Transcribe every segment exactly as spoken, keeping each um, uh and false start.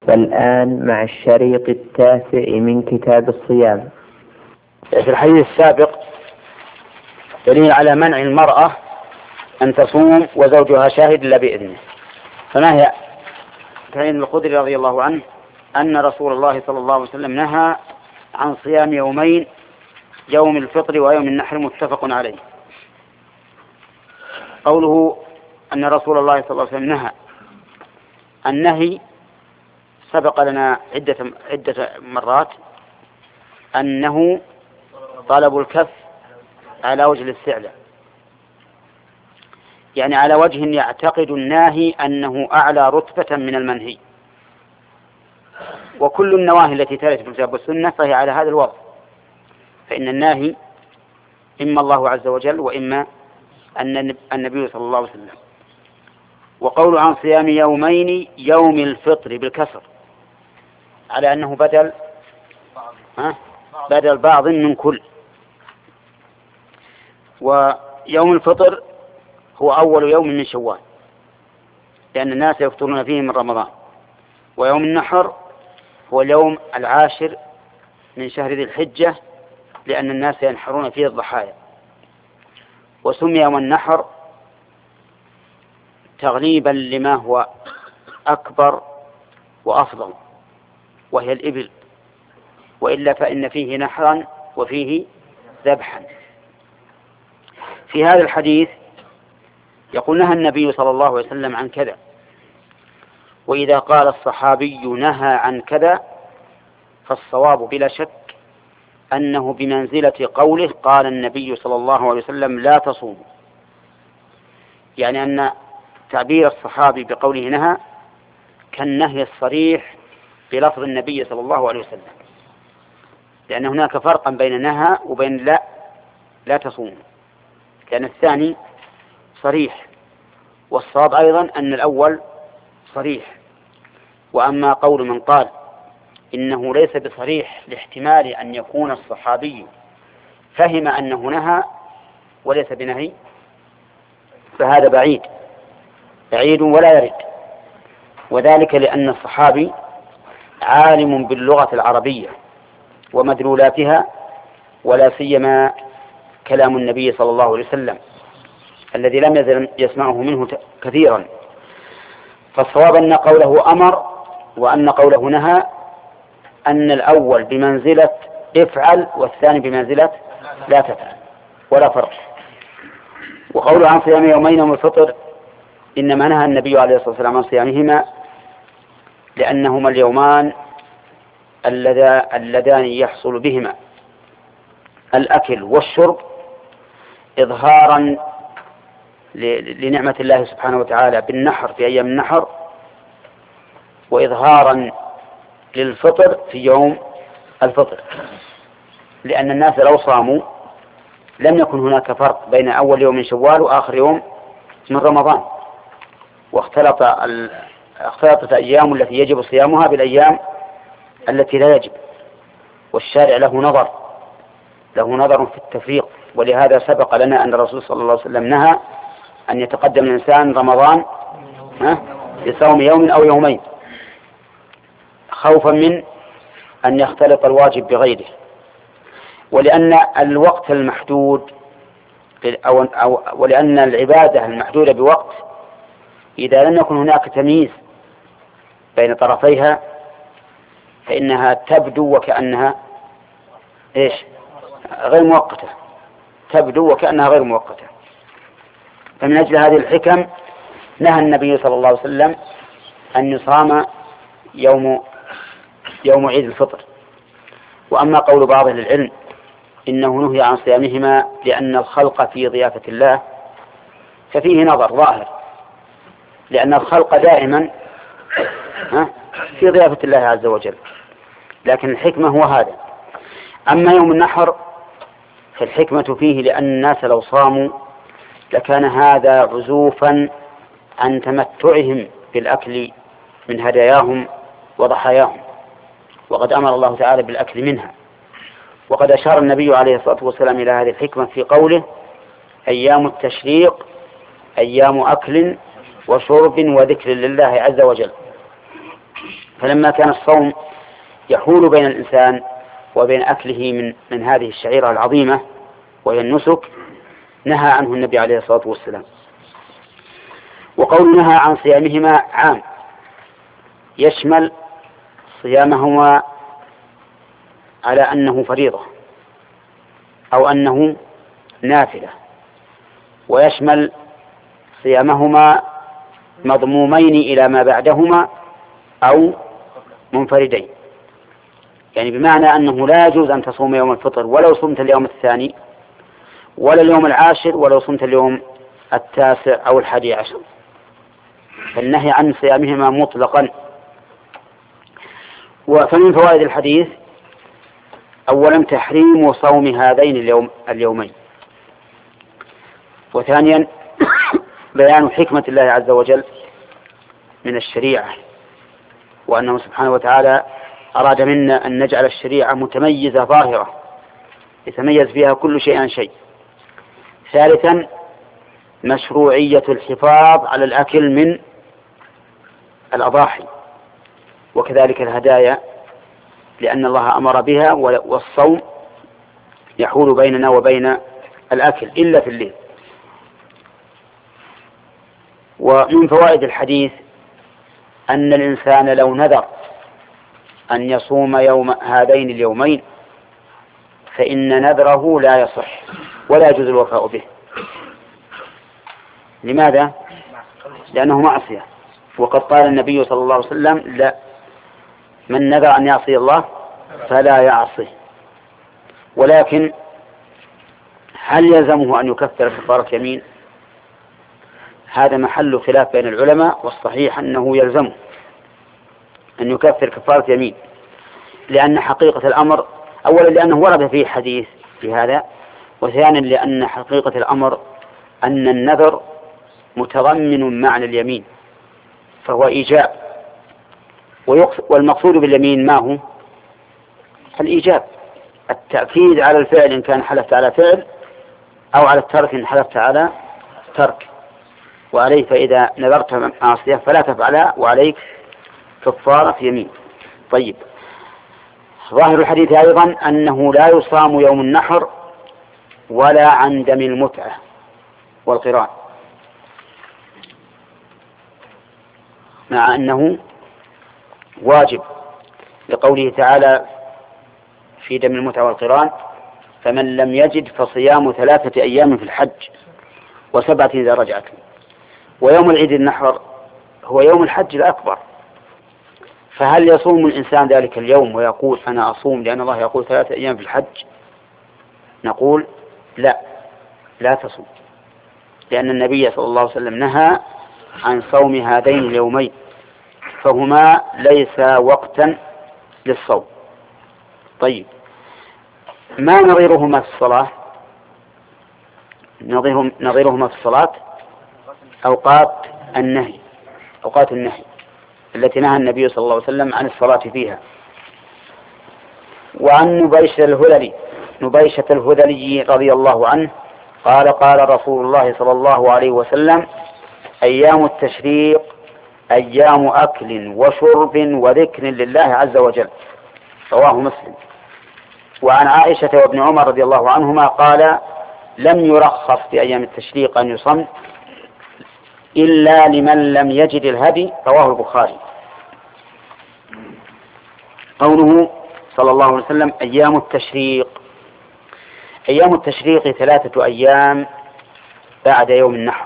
والآن مع الشريط التاسع من كتاب الصيام. في الحديث السابق دليل على منع المرأة أن تصوم وزوجها شاهد إلا بإذنه. فما هي؟ سعيد الخدري رضي الله عنه أن رسول الله صلى الله عليه وسلم نهى عن صيام يومين، يوم الفطر ويوم النحر، متفق عليه. قوله أن رسول الله صلى الله عليه وسلم نهى، النهي سبق لنا عدة عدة مرات أنه طلب الكف على وجه الاستعلاء، يعني على وجه يعتقد الناهي أنه أعلى رتبة من المنهي. وكل النواهي التي ترد في الكتاب والسنة فهي على هذا الوضع، فإن الناهي إما الله عز وجل وإما أن النبي صلى الله عليه وسلم. وقول عن صيام يومين، يوم الفطر بالكسر على أنه بدل ها بدل بعض من كل. ويوم الفطر هو أول يوم من شوال، لأن الناس يفطرون فيه من رمضان. ويوم النحر هو اليوم العاشر من شهر ذي الحجة، لأن الناس ينحرون فيه الضحايا. وسمي يوم النحر تغليبا لما هو أكبر وأفضل، وهي الإبل، وإلا فإن فيه نحرا وفيه ذبحا. في هذا الحديث يقول نهى النبي صلى الله عليه وسلم عن كذا، وإذا قال الصحابي نهى عن كذا فالصواب بلا شك أنه بمنزلة قوله قال النبي صلى الله عليه وسلم لا تصوموا، يعني أن تعبير الصحابي بقوله نهى كالنهي الصريح بلفظ النبي صلى الله عليه وسلم، لأن هناك فرقا بين نهى وبين لا لا تصوموا، لأن الثاني صريح، والصواب أيضا أن الأول صريح. وأما قول من قال إنه ليس بصريح لاحتمال أن يكون الصحابي فهم أنه نهى وليس بنهي، فهذا بعيد بعيد ولا يرد، وذلك لأن الصحابي عالم باللغة العربية ومدلولاتها، ولا سيما كلام النبي صلى الله عليه وسلم الذي لم يزل يسمعه منه كثيرا. فالصواب أن قوله أمر وأن قوله نهى، أن الأول بمنزلة افعل والثاني بمنزلة لا تفعل، ولا فرق. وقوله عن صيام يومين يوم الفطر إنما نهى النبي عليه الصلاة والسلام عن صيامهما لأنهما اليومان اللذان يحصل بهما الأكل والشرب إظهارا لنعمة الله سبحانه وتعالى بالنحر في أيام النحر، وإظهارا للفطر في يوم الفطر، لأن الناس لو صاموا لم يكن هناك فرق بين أول يوم من شوال وآخر يوم من رمضان، واختلط اختلطت الأيام التي يجب صيامها بالأيام التي لا يجب. والشارع له نظر له نظر في التفريق، ولهذا سبق لنا أن الرسول صلى الله عليه وسلم نهى أن يتقدم الإنسان رمضان بصوم يوم أو يومين، خوفا من أن يختلط الواجب بغيره. ولأن الوقت المحدود أو أو ولأن العبادة المحدودة بوقت إذا لم يكن هناك تمييز بين طرفيها فإنها تبدو وكأنها إيش غير مؤقتة تبدو وكأنها غير مؤقتة. فمن أجل هذه الحكم نهى النبي صلى الله عليه وسلم أن يصام يوم يوم عيد الفطر. وأما قول بعض أهل العلم إنه نهي عن صيامهما لأن الخلق في ضيافة الله ففيه نظر ظاهر، لأن الخلق دائما في ضيافة الله عز وجل، لكن الحكمة هو هذا. أما يوم النحر فالحكمة فيه لأن الناس لو صاموا لكان هذا عزوفا عن تمتعهم بالأكل من هداياهم وضحاياهم، وقد أمر الله تعالى بالأكل منها. وقد أشار النبي عليه الصلاة والسلام إلى هذه الحكمة في قوله أيام التشريق أيام أكل وشرب وذكر لله عز وجل. فلما كان الصوم يحول بين الإنسان وبين أكله من من هذه الشعيرة العظيمة وهي النسك، نهى عنه النبي عليه الصلاة والسلام. وقول نهى عن صيامهما عام، يشمل صيامهما على أنه فريضة أو أنه نافلة، ويشمل صيامهما مضمومين إلى ما بعدهما أو منفردين، يعني بمعنى أنه لا يجوز أن تصوم يوم الفطر ولو صمت اليوم الثاني، ولا اليوم العاشر ولو صمت اليوم التاسع أو الحادي عشر، فالنهي عن صيامهما مطلقا. فمن فوائد الحديث أولا تحريم صوم هذين اليوم اليومين، وثانيا بيان حكمة الله عز وجل من الشريعة، وأنه سبحانه وتعالى أراد منا أن نجعل الشريعة متميزة ظاهرة يتميز فيها كل شيء عن شيء. ثالثا مشروعية الحفاظ على الأكل من الأضاحي وكذلك الهدايا، لأن الله أمر بها، والصوم يحول بيننا وبين الأكل إلا في الليل. ومن فوائد الحديث أن الإنسان لو نذر أن يصوم يوم هذين اليومين فإن نذره لا يصح ولا يجوز الوفاء به. لماذا؟ لأنه معصية، وقد قال النبي صلى الله عليه وسلم: لا، من نذر أن يعصي الله فلا يعصيه. ولكن هل يلزمه أن يكفر كفارة يمين؟ هذا محل خلاف بين العلماء، والصحيح أنه يلزمه أن يكفر كفارة يمين، لأن حقيقة الأمر أولا لأنه ورد فيه حديث في هذا، وثانيا لأن حقيقة الأمر أن النذر متضمن معنى اليمين فهو إيجاب، والمقصود باليمين ما هو؟ الإيجاب، التأكيد على الفعل إن كان حلفت على فعل، أو على الترك إن حلفت على ترك. وعليه فإذا نذرت معصية فلا تفعلها، وعليك كفارة يمين. طيب، ظاهر الحديث أيضا أنه لا يصام يوم النحر ولا عن دم المتعة والقران، مع أنه واجب لقوله تعالى في دم المتعة والقران: فمن لم يجد فصيام ثلاثة أيام في الحج وسبعة إذا رجعتم. ويوم العيد النحر هو يوم الحج الأكبر، فهل يصوم الإنسان ذلك اليوم ويقول أنا أصوم لأن الله يقول ثلاثة أيام في الحج؟ نقول لا، لا تصوم، لأن النبي صلى الله عليه وسلم نهى عن صوم هذين اليومين، فهما ليس وقتا للصوم. طيب، ما نظيرهما في الصلاة؟ نظيرهما في الصلاة أوقات النهي، أوقات النهي التي نهى النبي صلى الله عليه وسلم عن الصلاة فيها. وعن نبيشة الهذلي نبيشة الهذلي رضي الله عنه قال: قال رسول الله صلى الله عليه وسلم: أيام التشريق أيام أكل وشرب وذكر لله عز وجل. رواه مسلم. وعن عائشة وابن عمر رضي الله عنهما قال: لم يرخص في أيام التشريق أن يصم إلا لمن لم يجد الهدي. رواه البخاري. قوله صلى الله عليه وسلم أيام التشريق، أيام التشريق ثلاثة أيام بعد يوم النحر،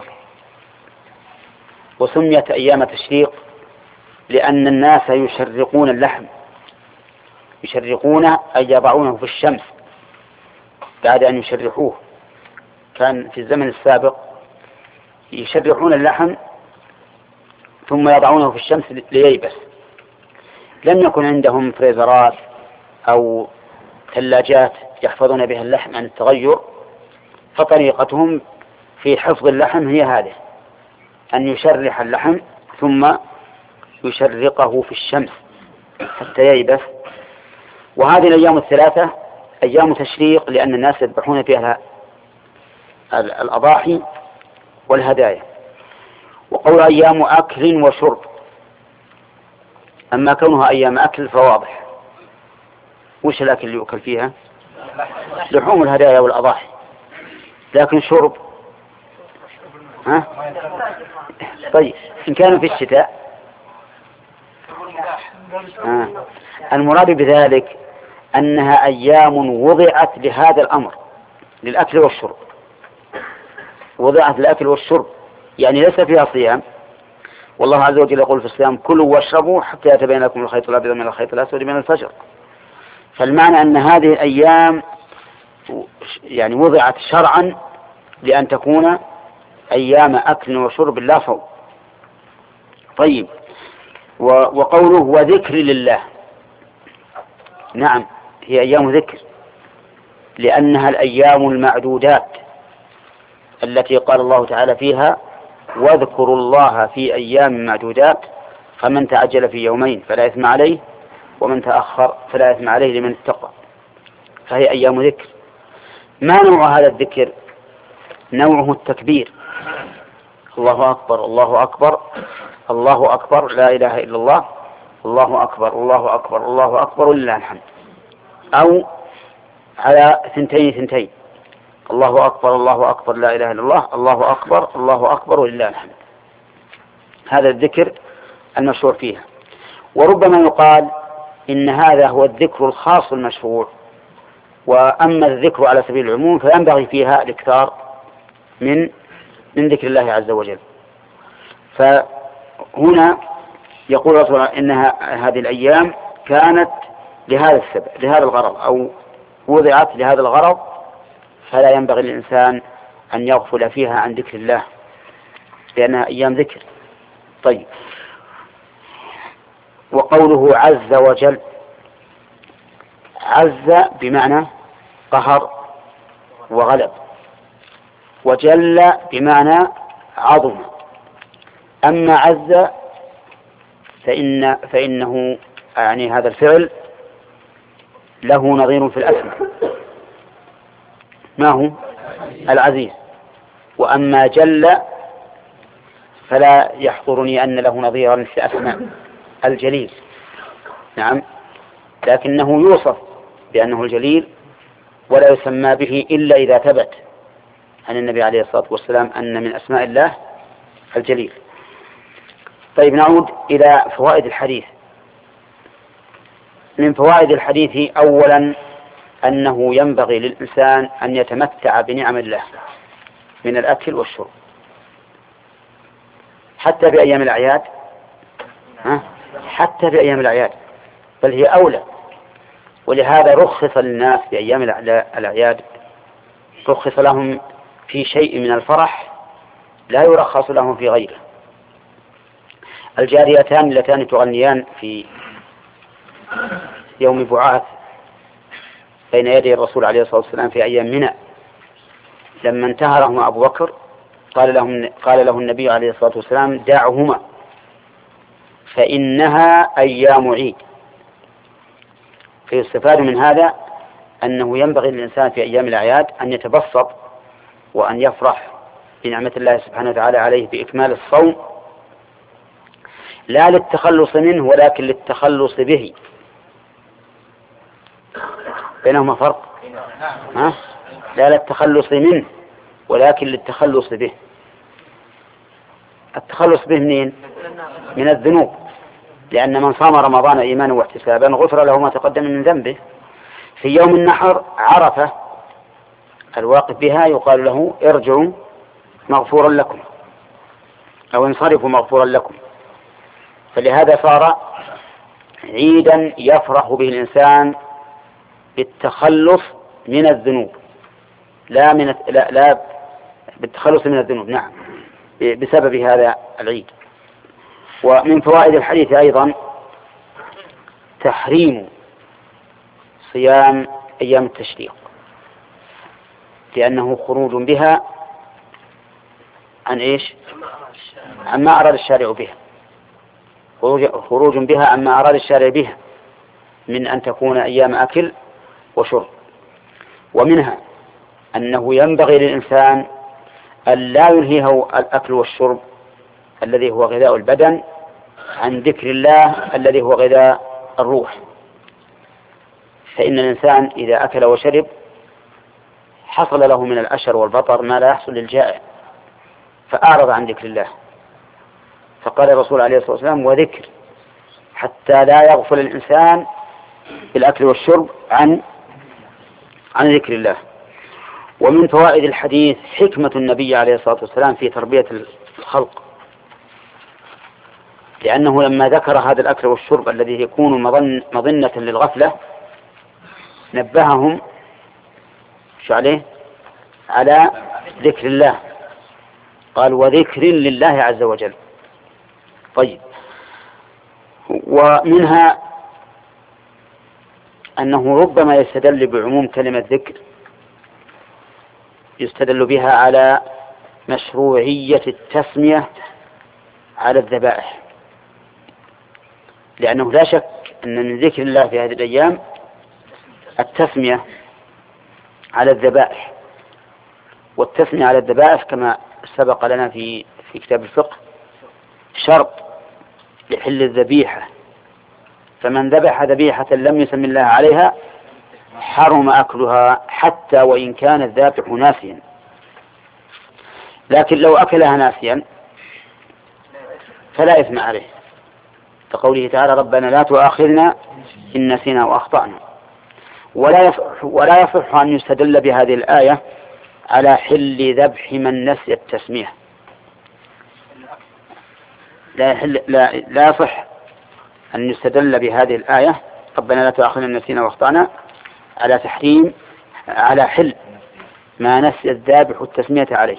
وسميت أيام تشريق لأن الناس يشرقون اللحم، يشرقون أي يضعونه في الشمس بعد أن يشرحوه. كان في الزمن السابق يشرحون اللحم ثم يضعونه في الشمس لييبس، لم يكن عندهم فريزرات أو ثلاجات يحفظون بها اللحم عن التغير، فطريقتهم في حفظ اللحم هي هذه، أن يشرح اللحم ثم يشرقه في الشمس حتى ييبس. وهذه الأيام الثلاثة أيام تشريق لأن الناس يذبحون فيها الأضاحي والهدايا. وقول أيام أكل وشرب، أما كونها أيام أكل فواضح. وش الأكل اللي يؤكل فيها؟ لحوم الهدايا والأضاحي. لكن شرب ها؟ طيب إن كانوا في الشتاء آه. المراد بذلك أنها أيام وضعت لهذا الأمر، للأكل والشرب، وضعت للأكل والشرب، يعني ليس فيها صيام. والله عز وجل يقول في الصيام كلوا واشربوا حتى يتبين لكم الخيط الأبيض من الخيط الأسود من الفجر. فالمعنى أن هذه الأيام يعني وضعت شرعا لأن تكون أيام أكل وشرب لا صوم. طيب، وقوله وذكر لله، نعم هي أيام ذكر لأنها الأيام المعدودات التي قال الله تعالى فيها واذكروا الله في أيام معدودات فمن تعجل في يومين فلا إثم عليه ومن تأخر فلا إثم عليه لمن اتقى. فهي أيام ذكر. ما نوع هذا الذكر؟ نوعه التكبير، الله أكبر الله أكبر الله أكبر لا إله إلا الله الله أكبر الله أكبر الله أكبر ولله الحمد، أو على ثنتين ثنتين الله أكبر الله أكبر لا إله إلا الله الله أكبر الله أكبر ولله الحمد. هذا الذكر المشروع فيها. وربما يقال إن هذا هو الذكر الخاص المشروع، وأما الذكر على سبيل العموم فينبغي فيها الإكثار من من ذكر الله عز وجل. فهنا يقول رسول الله إنها هذه الأيام كانت لهذا السبب لهذا الغرض أو وضعت لهذا الغرض، فلا ينبغي للإنسان أن يغفل فيها عن ذكر الله لأنها أيام ذكر. طيب، وقوله عز وجل، عز بمعنى قهر وغلب، وجل بمعنى عظم. أما عز فإن فإنه يعني هذا الفعل له نظير في الأسماء، ما هو؟ العزيز. وأما جل فلا يحضرني أن له نظيرا في أسماء، الجليل. نعم، لكنه يوصف بأنه الجليل ولا يسمى به إلا إذا ثبت عن النبي عليه الصلاة والسلام أن من أسماء الله الجليل. طيب، نعود إلى فوائد الحديث. من فوائد الحديث أولا أنه ينبغي للإنسان أن يتمتع بنعم الله من الأكل والشرب حتى في أيام الأعياد، حتى في أيام الأعياد، بل هي أولى. ولهذا رخص للناس في أيام الأعياد، رخص لهم في شيء من الفرح لا يرخص لهم في غيره. الجاريتان اللتان تغنيان في يوم بعاث بين يدي الرسول عليه الصلاة والسلام في أيام منى، لما انتهرهما أبو بكر قال لهم قال له النبي عليه الصلاة والسلام دعهما فإنها أيام عيد. فيستفاد من هذا أنه ينبغي للإنسان في أيام الأعياد أن يتبسط وأن يفرح بنعمة الله سبحانه وتعالى عليه بإكمال الصوم، لا للتخلص منه ولكن للتخلص به. بينهما فرق، ها؟ لا للتخلص منه ولكن للتخلص به. التخلص به منين؟ من الذنوب، لأن من صام رمضان إيمانا واحتسابا غفر له ما تقدم من ذنبه. في يوم النحر عرفة الواقف بها يقال له ارجعوا مغفورا لكم أو انصرفوا مغفورا لكم. فلهذا صار عيدا يفرح به الإنسان بالتخلص من الذنوب، لا من لا, لا بالتخلص من الذنوب، نعم، بسبب هذا العيد. ومن فوائد الحديث أيضا تحريم صيام أيام التشريق، لأنه خروج بها عن إيش؟ عما أراد الشارع بها، خروج بها عما أراد الشارع بها من أن تكون أيام أكل وشرب. ومنها أنه ينبغي للإنسان أن لا يلهيه الأكل والشرب الذي هو غذاء البدن عن ذكر الله الذي هو غذاء الروح. فإن الإنسان إذا أكل وشرب حصل له من الأشر والبطر ما لا يحصل للجائع، فأعرض عن ذكر الله. فقال الرسول عليه الصلاة والسلام: وذكر، حتى لا يغفل الإنسان بالأكل والشرب عن عن ذكر الله. ومن فوائد الحديث حكمة النبي عليه الصلاة والسلام في تربية الخلق، لأنه لما ذكر هذا الأكل والشرب الذي يكون مظنة للغفلة نبههم شو عليه؟ على ذكر الله. قال: وذكر لله عز وجل. طيب، ومنها أنه ربما يستدل بعموم كلمة ذكر، يستدل بها على مشروعية التسمية على الذبائح، لأنه لا شك أن من ذكر الله في هذه الأيام التسمية على الذبائح. والتسمية على الذبائح كما سبق لنا في في كتاب الفقه شرط لحل الذبيحة، فمن ذبح ذبيحة لم يسم الله عليها حرم أكلها حتى وإن كان الذابح ناسيا. لكن لو أكلها ناسيا فلا إثم عليه، كقوله تعالى: ربنا لا تؤاخذنا إن نسينا وأخطأنا. ولا يصح ولا يصح أن يستدل بهذه الآية على حل ذبح من نسي التسمية. لا يحل لا لا يصح أن يستدل بهذه الآية ربنا لا تؤاخذنا إن نسينا وأخطأنا على تحريم على حل ما نسي الذابح التسمية عليه.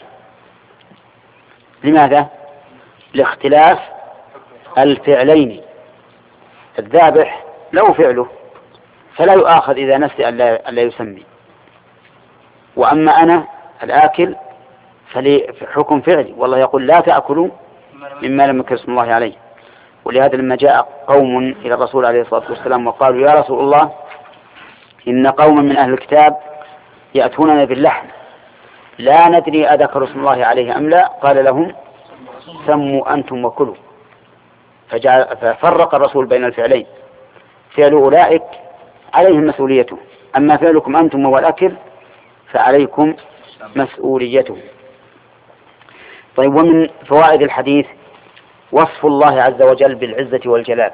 لماذا؟ لاختلاف الفعلين. الذابح له فعله فلا يؤاخذ إذا نسي ألا يسمي، وأما أنا الآكل فلي حكم فعلي، والله يقول: لا تأكلوا مما لم يذكر اسم الله عليه. ولهذا لما جاء قوم إلى الرسول عليه الصلاة والسلام وقالوا: يا رسول الله، إن قوما من أهل الكتاب يأتوننا باللحم لا ندري أذكر اسم الله عليه أم لا، قال لهم: سموا أنتم وكلوا. ففرق الرسول بين الفعلين: فعل أولئك عليهم مسؤوليته، أما فعلكم أنتم والأكل فعليكم مسؤوليته. طيب، ومن فوائد الحديث وصف الله عز وجل بالعزة والجلال،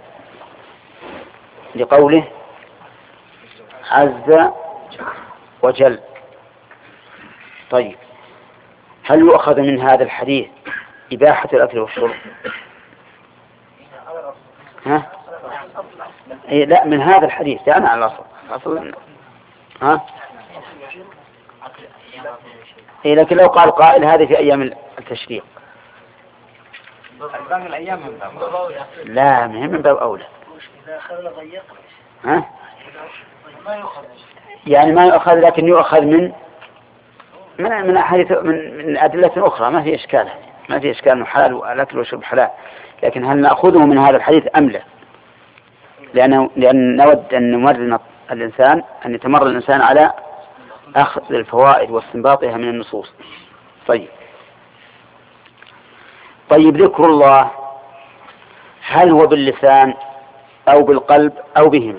لقوله: عز وجل. طيب، هل يؤخذ من هذا الحديث إباحة الأكل والشرب؟ ها؟ إيه، لا، من هذا الحديث يعني على الأصل أصل ها؟ إيه، لكن لو قال قائل هذه في أيام التشريق لا، من باب أولى. ها؟ يعني ما يؤخذ، لكن يؤخذ من من من أحاديث من من أدلة أخرى، ما في إشكال، ما في إشكال حلال والأكل والشرب حلال. لكن هل نأخذه من هذا الحديث أم لا؟ لأنه لأن نود أن نمرن الإنسان أن يتمرن الإنسان على أخذ الفوائد واستنباطها من النصوص. طيب طيب ذكر الله هل هو باللسان أو بالقلب أو بهما؟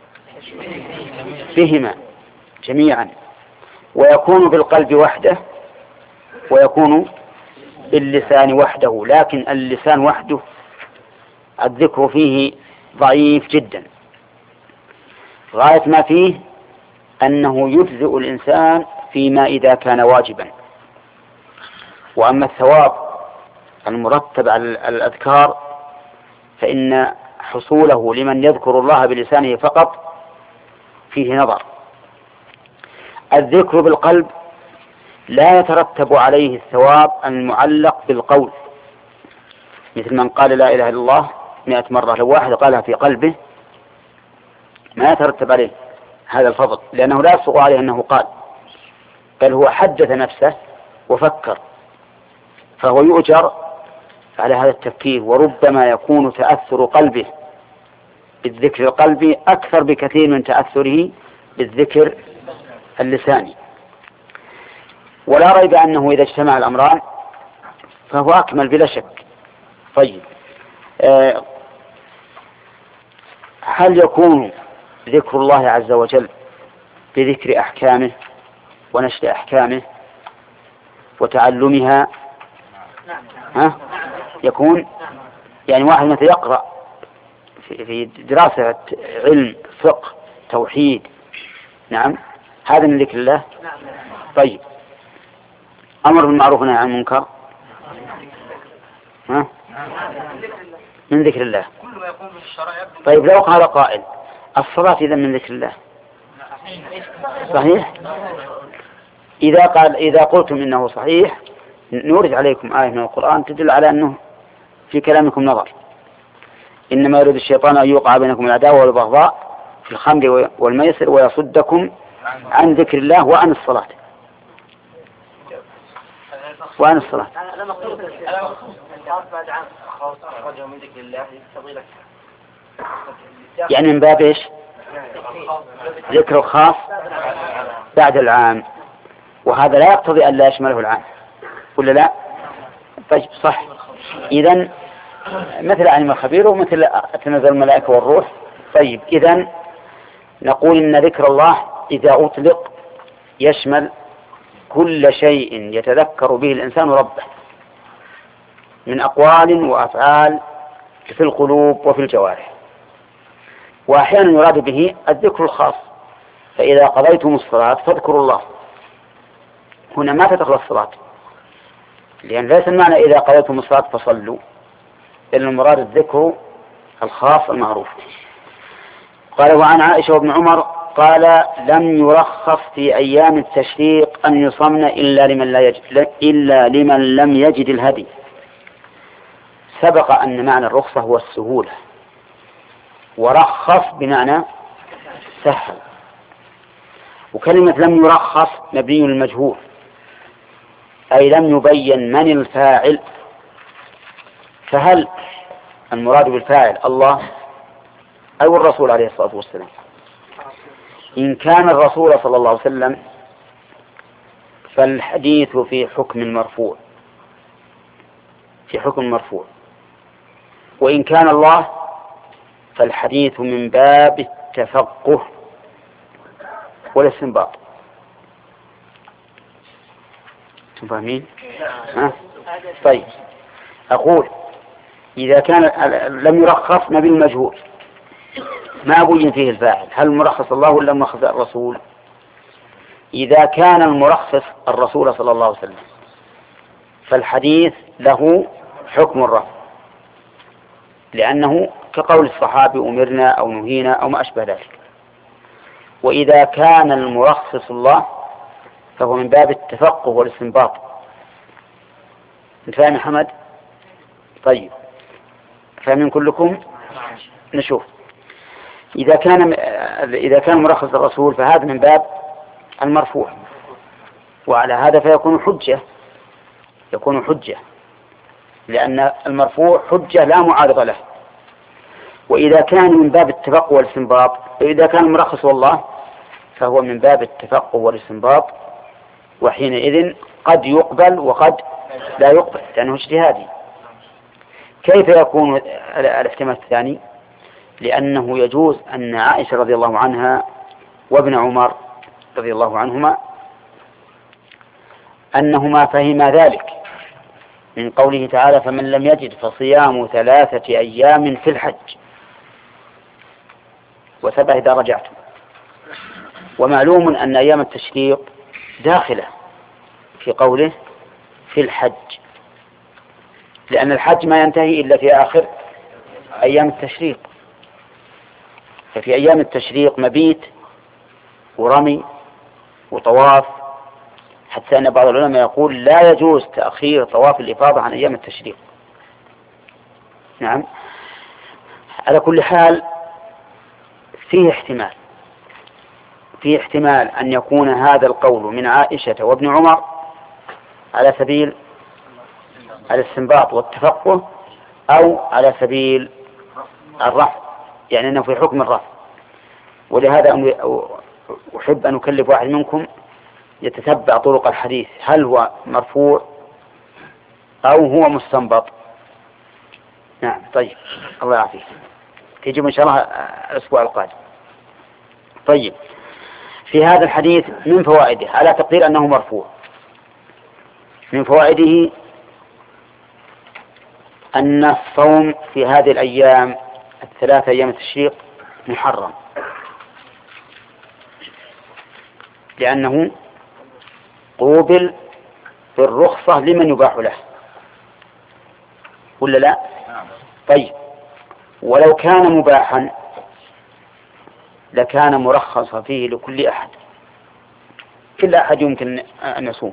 بهما جميعا، ويكون بالقلب وحده ويكون باللسان وحده. لكن اللسان وحده الذكر فيه ضعيف جدا، غاية ما فيه أنه يجزئ الإنسان فيما إذا كان واجبا. وأما الثواب المرتب على الأذكار فإن حصوله لمن يذكر الله بلسانه فقط فيه نظر. الذكر بالقلب لا يترتب عليه الثواب المعلق بالقول، مثل من قال لا إله إلا الله مئة مرة، لو واحد قالها في قلبه ما يترتب عليه هذا الفضل، لأنه لا يصدق عليه أنه قال، بل هو حدث نفسه وفكر، فهو يؤجر على هذا التفكير. وربما يكون تأثر قلبه بالذكر القلبي أكثر بكثير من تأثره بالذكر اللساني. ولا ريب أنه إذا اجتمع الأمران فهو أكمل بلا شك. طيب، آه هل يكون ذكر الله عز وجل بذكر أحكامه ونشر أحكامه وتعلمها؟ ها؟ يكون يعني واحد مثل يقرأ في دراسة علم فقه توحيد، نعم، هذا من ذكر الله. طيب، أمر بالمعروف ونهي عن المنكر، ها؟ من ذكر الله. طيب، لو قال قائل الصلاة إذا من ذكر الله، صحيح؟ إذا قال إذا قلتم إنه صحيح نورد عليكم آية من القرآن تدل على أنه في كلامكم نظر. إنما يريد الشيطان أن يوقع بينكم العداوة والبغضاء في الخمر والميسر ويصدكم عن ذكر الله وعن الصلاة وعن الصلاة. يعني من باب إيش؟ ذكر الخاص بعد العام، وهذا لا يقتضي أن لا يشمله العام، ولا لا؟ طيب، صح. إذن مثل علم الخبير ومثل تنزل الملائكة والروح. طيب، إذن نقول إن ذكر الله إذا أطلق يشمل كل شيء يتذكر به الإنسان ربه من أقوال وأفعال في القلوب وفي الجوارح، وأحيانا يراد به الذكر الخاص، فإذا قضيتم الصلاة فاذكروا الله. هنا ما تدخل الصلاة، لأن ليس المعنى إذا قضيتم الصلاة فصلوا، إلا المراد الذكر الخاص المعروف. قال: وعن عائشة وابن عمر قال: لم يرخص في أيام التشريق أن يصمن إلا لمن, لا يجد إلا لمن لم يجد الهدي. سبق أن معنى الرخصة هو السهولة، ورخص بمعنى سهل. وكلمة لم يرخص مبني المجهول، أي لم يبين من الفاعل. فهل المراد بالفاعل الله أو الرسول عليه الصلاة والسلام؟ إن كان الرسول صلى الله عليه وسلم فالحديث في حكم مرفوع في حكم مرفوع وإن كان الله فالحديث من باب التفقه والاستنباط. تفهمين؟ ها؟ طيب، أقول إذا كان لم يرخص نبي المجهول ما بين فيه الفاعل، هل المرخص الله ولا المرخص الرسول؟ إذا كان المرخص الرسول صلى الله عليه وسلم فالحديث له حكم الرفع، لأنه كقول الصحابي أمرنا أو نهينا أو ما أشبه ذلك. وإذا كان المرخص الله فهو من باب التفقه والاستنباط. انت فاهم يا حمد؟ طيب، فاهمين كلكم؟ نشوف. إذا كان إذا كان مرخص الرسول فهذا من باب المرفوع، وعلى هذا فيكون حجة يكون حجة لأن المرفوع حجة لا معارضة له. وإذا كان من باب التفقه والاستنباط، وإذا كان مرخص والله فهو من باب التفقه والاستنباط، وحينئذ قد يقبل وقد لا يقبل لأنه اجتهادي. كيف يكون الاحتمال الثاني؟ لأنه يجوز أن عائشة رضي الله عنها وابن عمر رضي الله عنهما أنهما فهما ذلك من قوله تعالى: فمن لم يجد فصيام ثلاثة أيام في الحج وسبع إذا رجعتم. ومعلوم أن أيام التشريق داخلة في قوله في الحج، لأن الحج ما ينتهي إلا في آخر أيام التشريق. ففي أيام التشريق مبيت ورمي وطواف، حتى أن بعض العلماء يقول لا يجوز تأخير طواف الإفاضة عن أيام التشريق. نعم، على كل حال فيه احتمال فيه احتمال أن يكون هذا القول من عائشة وابن عمر على سبيل الاستنباط والتفقه، أو على سبيل الرفع، يعني أنه في حكم الرفع. ولهذا أحب أن أكلف واحد منكم يتتبع طرق الحديث، هل هو مرفوع أو هو مستنبط. نعم، طيب، الله يعافيك. تجيب إن شاء الله الأسبوع القادم. طيب، في هذا الحديث من فوائده على تقدير أنه مرفوع، من فوائده أن الصوم في هذه الأيام الثلاثة أيام التشريق محرم، لأنه قوبل بالرخصة لمن يباح له، ولا لا؟ طيب، ولو كان مباحا لكان مرخصا فيه لكل أحد، كل أحد يمكن أن يصوم.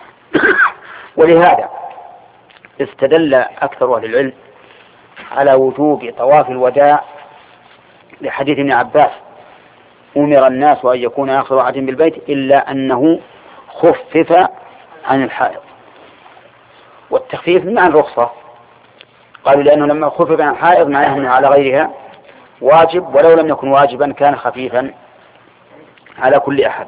ولهذا استدل أكثر أهل العلم على وجوب طواف الوداع لحديث ابن عباس: أمر الناس أن يكون آخر عهدهم بالبيت إلا أنه خفف عن الحائض. والتخفيف مع الرخصة، قالوا لأنه لما خفف عن الحائض معناه أنه على غيرها واجب، ولو لم يكن واجبا كان خفيفا على كل أحد.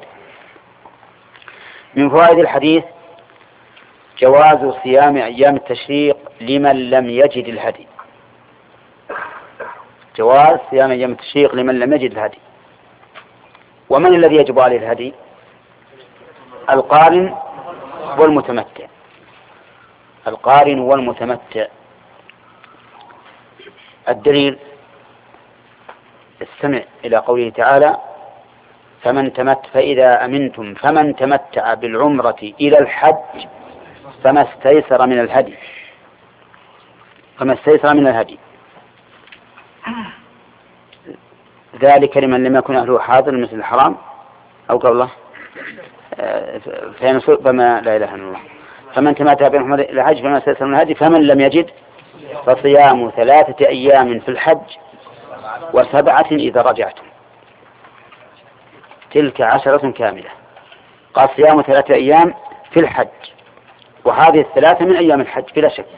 من فوائد الحديث جواز صيام أيام التشريق لمن لم يجد الهدي، جواز صيام أيام التشريق لمن لم يجد الهدي. ومن الذي يجب عليه الهدي؟ القارن والمتمتع، القارن والمتمتع. الدليل: استمع إلى قوله تعالى: فمن تمت فإذا أمنتم فمن تمتع بالعمرة إلى الحج فما استيسر من الهدي، فما استيسر من الهدي، ذلك لمن لم يكن أهله حاضر المسجد الحرام، أو قال الله فما لا إله إلا الله، فمن تمتع بالعمرة إلى الحج فما استيسر من الهدي، فمن لم يجد فصيام ثلاثة أيام في الحج وسبعة إذا رجعتم، تلك عشرة كاملة. قال صيام ثلاثة أيام في الحج، وهذه الثلاثة من أيام الحج بلا شك.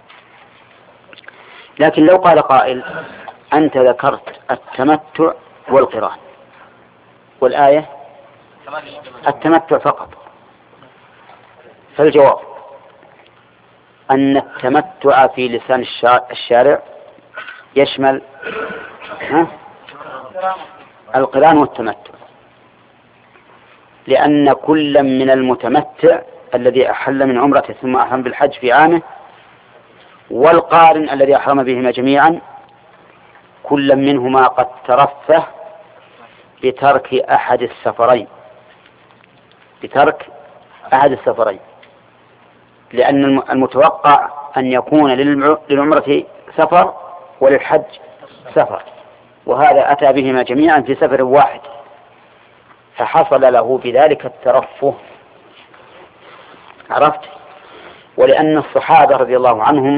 لكن لو قال قائل: أنت ذكرت التمتع والقران والآية التمتع فقط، فالجواب أن التمتع في لسان الشارع يشمل القران والتمتع، لأن كل من المتمتع الذي أحل من عمرته ثم أحرم بالحج في عامه والقارن الذي أحرم بهما جميعا كل منهما قد ترفه بترك أحد السفرين، بترك أحد السفرين، لأن المتوقع أن يكون للعمرة سفر وللحج سفر، وهذا أتى بهما جميعا في سفر واحد، فحصل له بذلك الترفه. عرفت؟ ولأن الصحابة رضي الله عنهم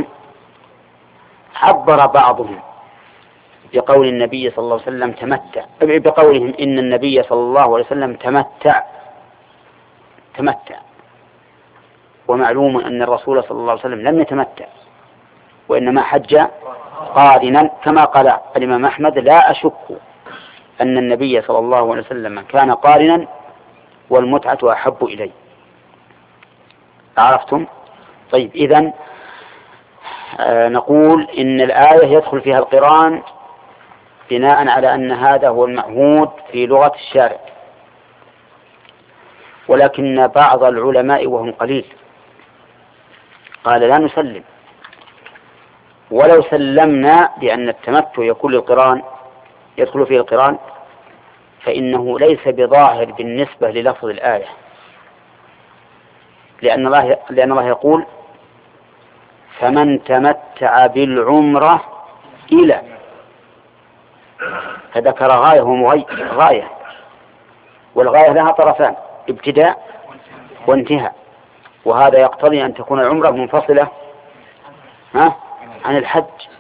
عبر بعضهم بقول النبي صلى الله عليه وسلم تمتع، بقولهم إن النبي صلى الله عليه وسلم تمتع تمتع ومعلوم أن الرسول صلى الله عليه وسلم لم يتمتع، وإنما حج قارنا، كما قال الإمام أحمد: لا أشك أن النبي صلى الله عليه وسلم كان قارنا والمتعة أحب إلي. عرفتم؟ طيب، إذن آه نقول إن الآية يدخل فيها القران بناء على أن هذا هو المعهود في لغة الشارع، ولكن بعض العلماء وهم قليل قال: لا نسلم، ولو سلمنا بأن التمتع يكون للقران يدخل فيه القران فإنه ليس بظاهر بالنسبة للفظ الآية، لأن الله لأن الله يقول: فمن تمتع بالعمرة إلى، فذكر غاية وغاية، والغاية لها طرفان: ابتداء وانتهاء، وهذا يقتضي أن تكون العمرة منفصلة ها عن الحج،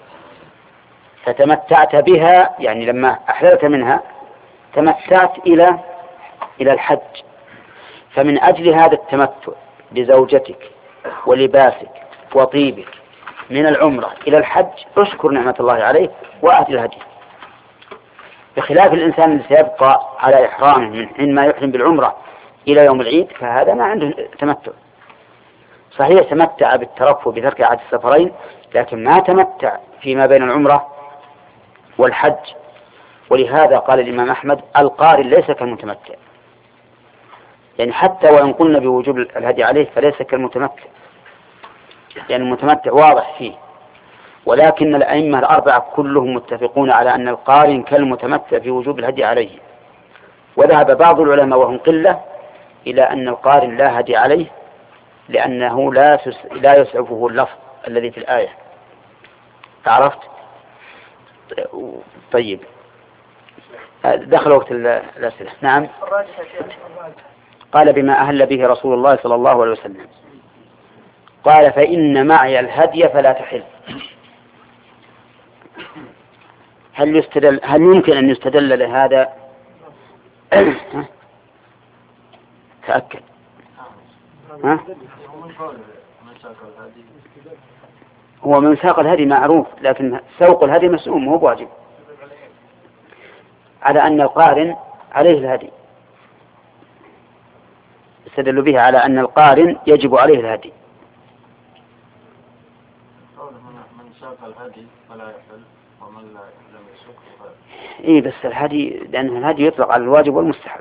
فتمتعت بها يعني لما أحللت منها تمتعت إلى إلى الحج. فمن أجل هذا التمتع بزوجتك ولباسك وطيبك من العمرة إلى الحج اشكر نعمة الله عليك وآت الهدي، بخلاف الإنسان الذي سيبقى على إحرامه من حين ما يحرم بالعمرة إلى يوم العيد، فهذا ما عنده تمتع. صحيح تمتع بالترفه بترك أحد السفرين، لكن ما تمتع فيما بين العمرة والحج. ولهذا قال الإمام أحمد القارن ليس كالمتمتع، يعني حتى وإن قلنا بوجوب الهدي عليه فليس كالمتمتع، يعني المتمتع واضح فيه. ولكن الأئمة الأربعة كلهم متفقون على أن القارن كالمتمتع في وجوب الهدي عليه. وذهب بعض العلماء وهم قلة إلى أن القارن لا هدي عليه لأنه لا لا يسعفه اللفظ الذي في الآية. عرفت؟ طيب دخل وقت الأسئلة. نعم. قال بما أهل به رسول الله صلى الله عليه وسلم. قال فإن معي الهدي فلا تحل. هل يستدل هل يمكن أن يستدل لهذا؟ تأكد. ها؟ هو من ساق الهدي معروف، لكن سوق الهدي مسؤوم هو واجب، على أن القارن عليه الهدي. استدلوا به على أن القارن يجب عليه الهدي. من ساق الهدي فلا يحل ومن لم يسوق فلا. إيه بس الهدي، لأن الهدي يطلق على الواجب والمستحب.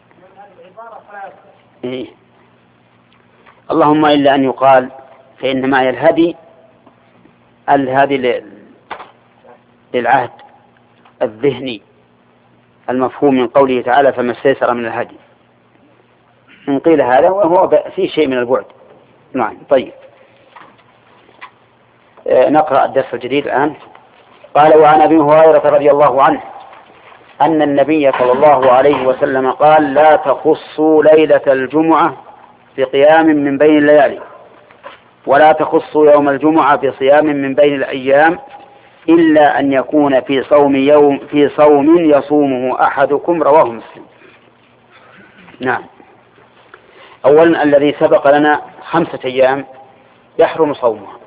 إيه. اللهم إلا أن يقال فإن معي الهدي الهدي للعهد الذهني المفهوم من قوله تعالى فما استيسر من الهدي، إن قيل هذا وهو في شيء من البعد. نعم. طيب آه نقرأ الدرس الجديد الآن. قال وعن أبي هريرة رضي الله عنه أن النبي صلى الله عليه وسلم قال لا تخصوا ليلة الجمعة بقيام من بين الليالي، ولا تخصوا يوم الجمعة بصيام من بين الأيام، إلا أن يكون في صوم يوم في صوم يصومه أحدكم. رواه مسلم. نعم. أولا الذي سبق لنا خمسة أيام يحرم صومها،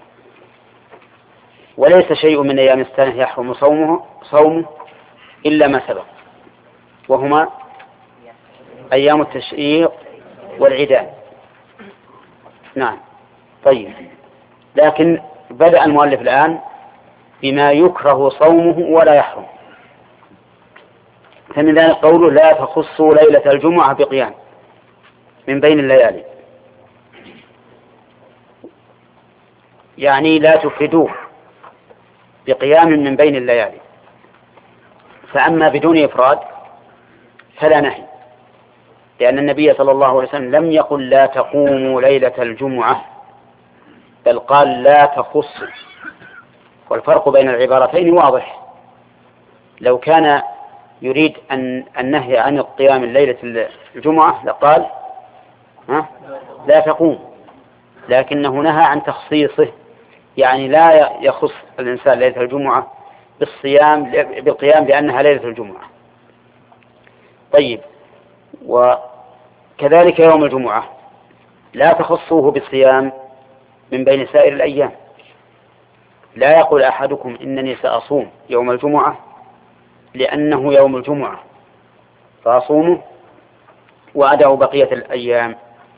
وليس شيء من أيام السنة يحرم صومه صومه إلا ما سبق، وهما أيام التشريق والعيدان. نعم. طيب لكن بدأ المؤلف الآن بما يكره صومه ولا يحرم، فمن ذلك قوله لا تخصوا ليلة الجمعة بقيام من بين الليالي، يعني لا تفردوه بقيام من بين الليالي. فأما بدون إفراد فلا نهي، لأن النبي صلى الله عليه وسلم لم يقل لا تقوموا ليلة الجمعة، بل قال لا تخصوا. والفرق بين العبارتين واضح. لو كان يريد أن النهي عن القيام ليلة الجمعة لقال ها لا تقوم، لكنه نهى عن تخصيصه، يعني لا يخص الإنسان ليلة الجمعة بالصيام بالقيام لأنها ليلة الجمعة. طيب وكذلك يوم الجمعة لا تخصوه بالصيام من بين سائر الأيام. لا يقول أحدكم إنني سأصوم يوم الجمعة لأنه يوم الجمعة فأصومه وأدع بقية الأيام.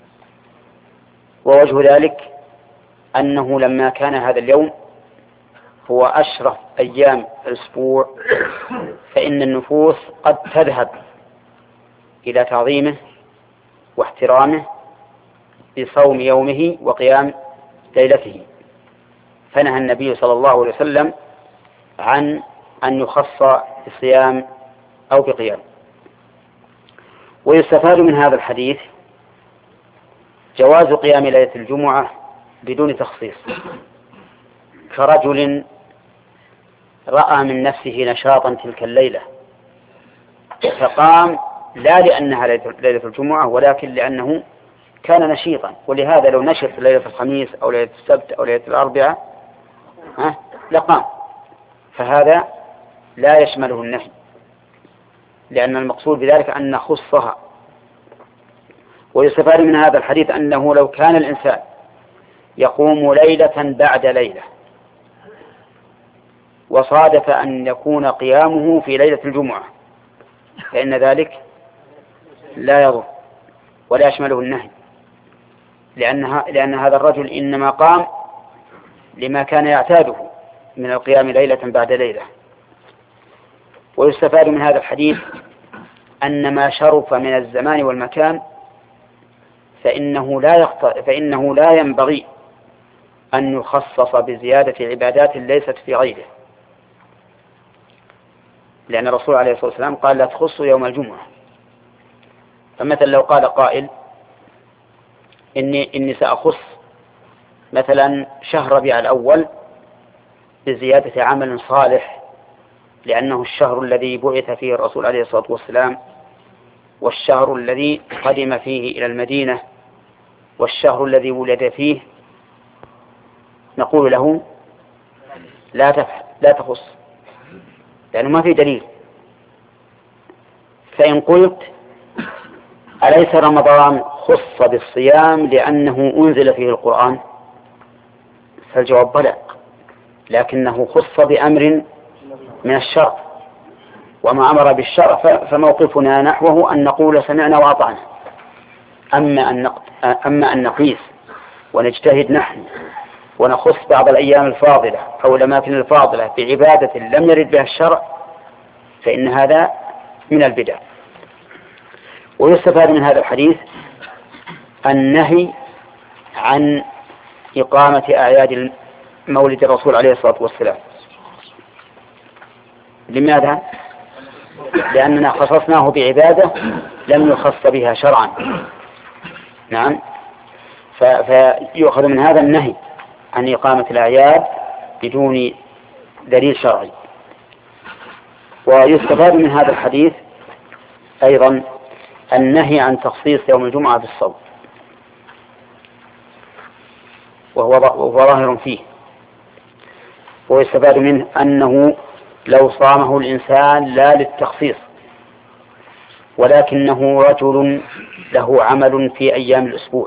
ووجه ذلك أنه لما كان هذا اليوم هو أشرف أيام الأسبوع، فإن النفوس قد تذهب إلى تعظيمه واحترامه بصوم يومه وقيام ليلته، فنهى النبي صلى الله عليه وسلم عن أن يخص بصيام أو بقيام. ويستفاد من هذا الحديث جواز قيام ليلة الجمعة بدون تخصيص، كرجل رأى من نفسه نشاطا تلك الليلة فقام، لا لأنها ليلة الجمعة ولكن لأنه كان نشيطا. ولهذا لو نشط ليلة الخميس أو ليلة السبت أو ليلة الأربعاء ها لقام، فهذا لا يشمله النهي، لأن المقصود بذلك أن نخصها. ويستفاد من هذا الحديث أنه لو كان الإنسان يقوم ليلة بعد ليلة وصادف أن يكون قيامه في ليلة الجمعة فإن ذلك لا يضر ولا يشمله النهي، لأنها لأن هذا الرجل إنما قام لما كان يعتاده من القيام ليلة بعد ليلة. ويستفاد من هذا الحديث أن ما شرف من الزمان والمكان فإنه لا يخط... فإنه لا ينبغي أن يخصص بزيادة عبادات ليست في غيره، لأن الرسول عليه الصلاة والسلام قال لا تخصوا يوم الجمعة. فمثلا لو قال قائل إني, إني سأخص مثلا شهر ربيع الأول بزيادة عمل صالح لأنه الشهر الذي بعث فيه الرسول عليه الصلاة والسلام، والشهر الذي قدم فيه إلى المدينة، والشهر الذي ولد فيه، نقول له لا تفعل لا تخص لأنه ما في دليل. فإن قلت أليس رمضان خص بالصيام لأنه أنزل فيه القرآن؟ فالجواب بلى، لكنه خص بأمر من الشرع، وما أمر بالشرع فموقفنا نحوه أن نقول سمعنا وأطعنا. أما أن أما أن نقيس ونجتهد نحن ونخص بعض الأيام الفاضلة أو الأماكن الفاضلة بعبادة لم يرد بها الشرع فإن هذا من البدع. ويستفاد من هذا الحديث النهي عن إقامة أعياد مولد الرسول عليه الصلاة والسلام. لماذا؟ لأننا خصصناه بعبادة لم يخص بها شرعا. نعم، فيؤخذ من هذا النهي عن إقامة الأعياد بدون دليل شرعي. ويستفاد من هذا الحديث أيضا النهي عن تخصيص يوم الجمعة بالصوم، وهو ظاهر فيه. ويستفاد منه أنه لو صامه الإنسان لا للتخصيص ولكنه رجل له عمل في أيام الأسبوع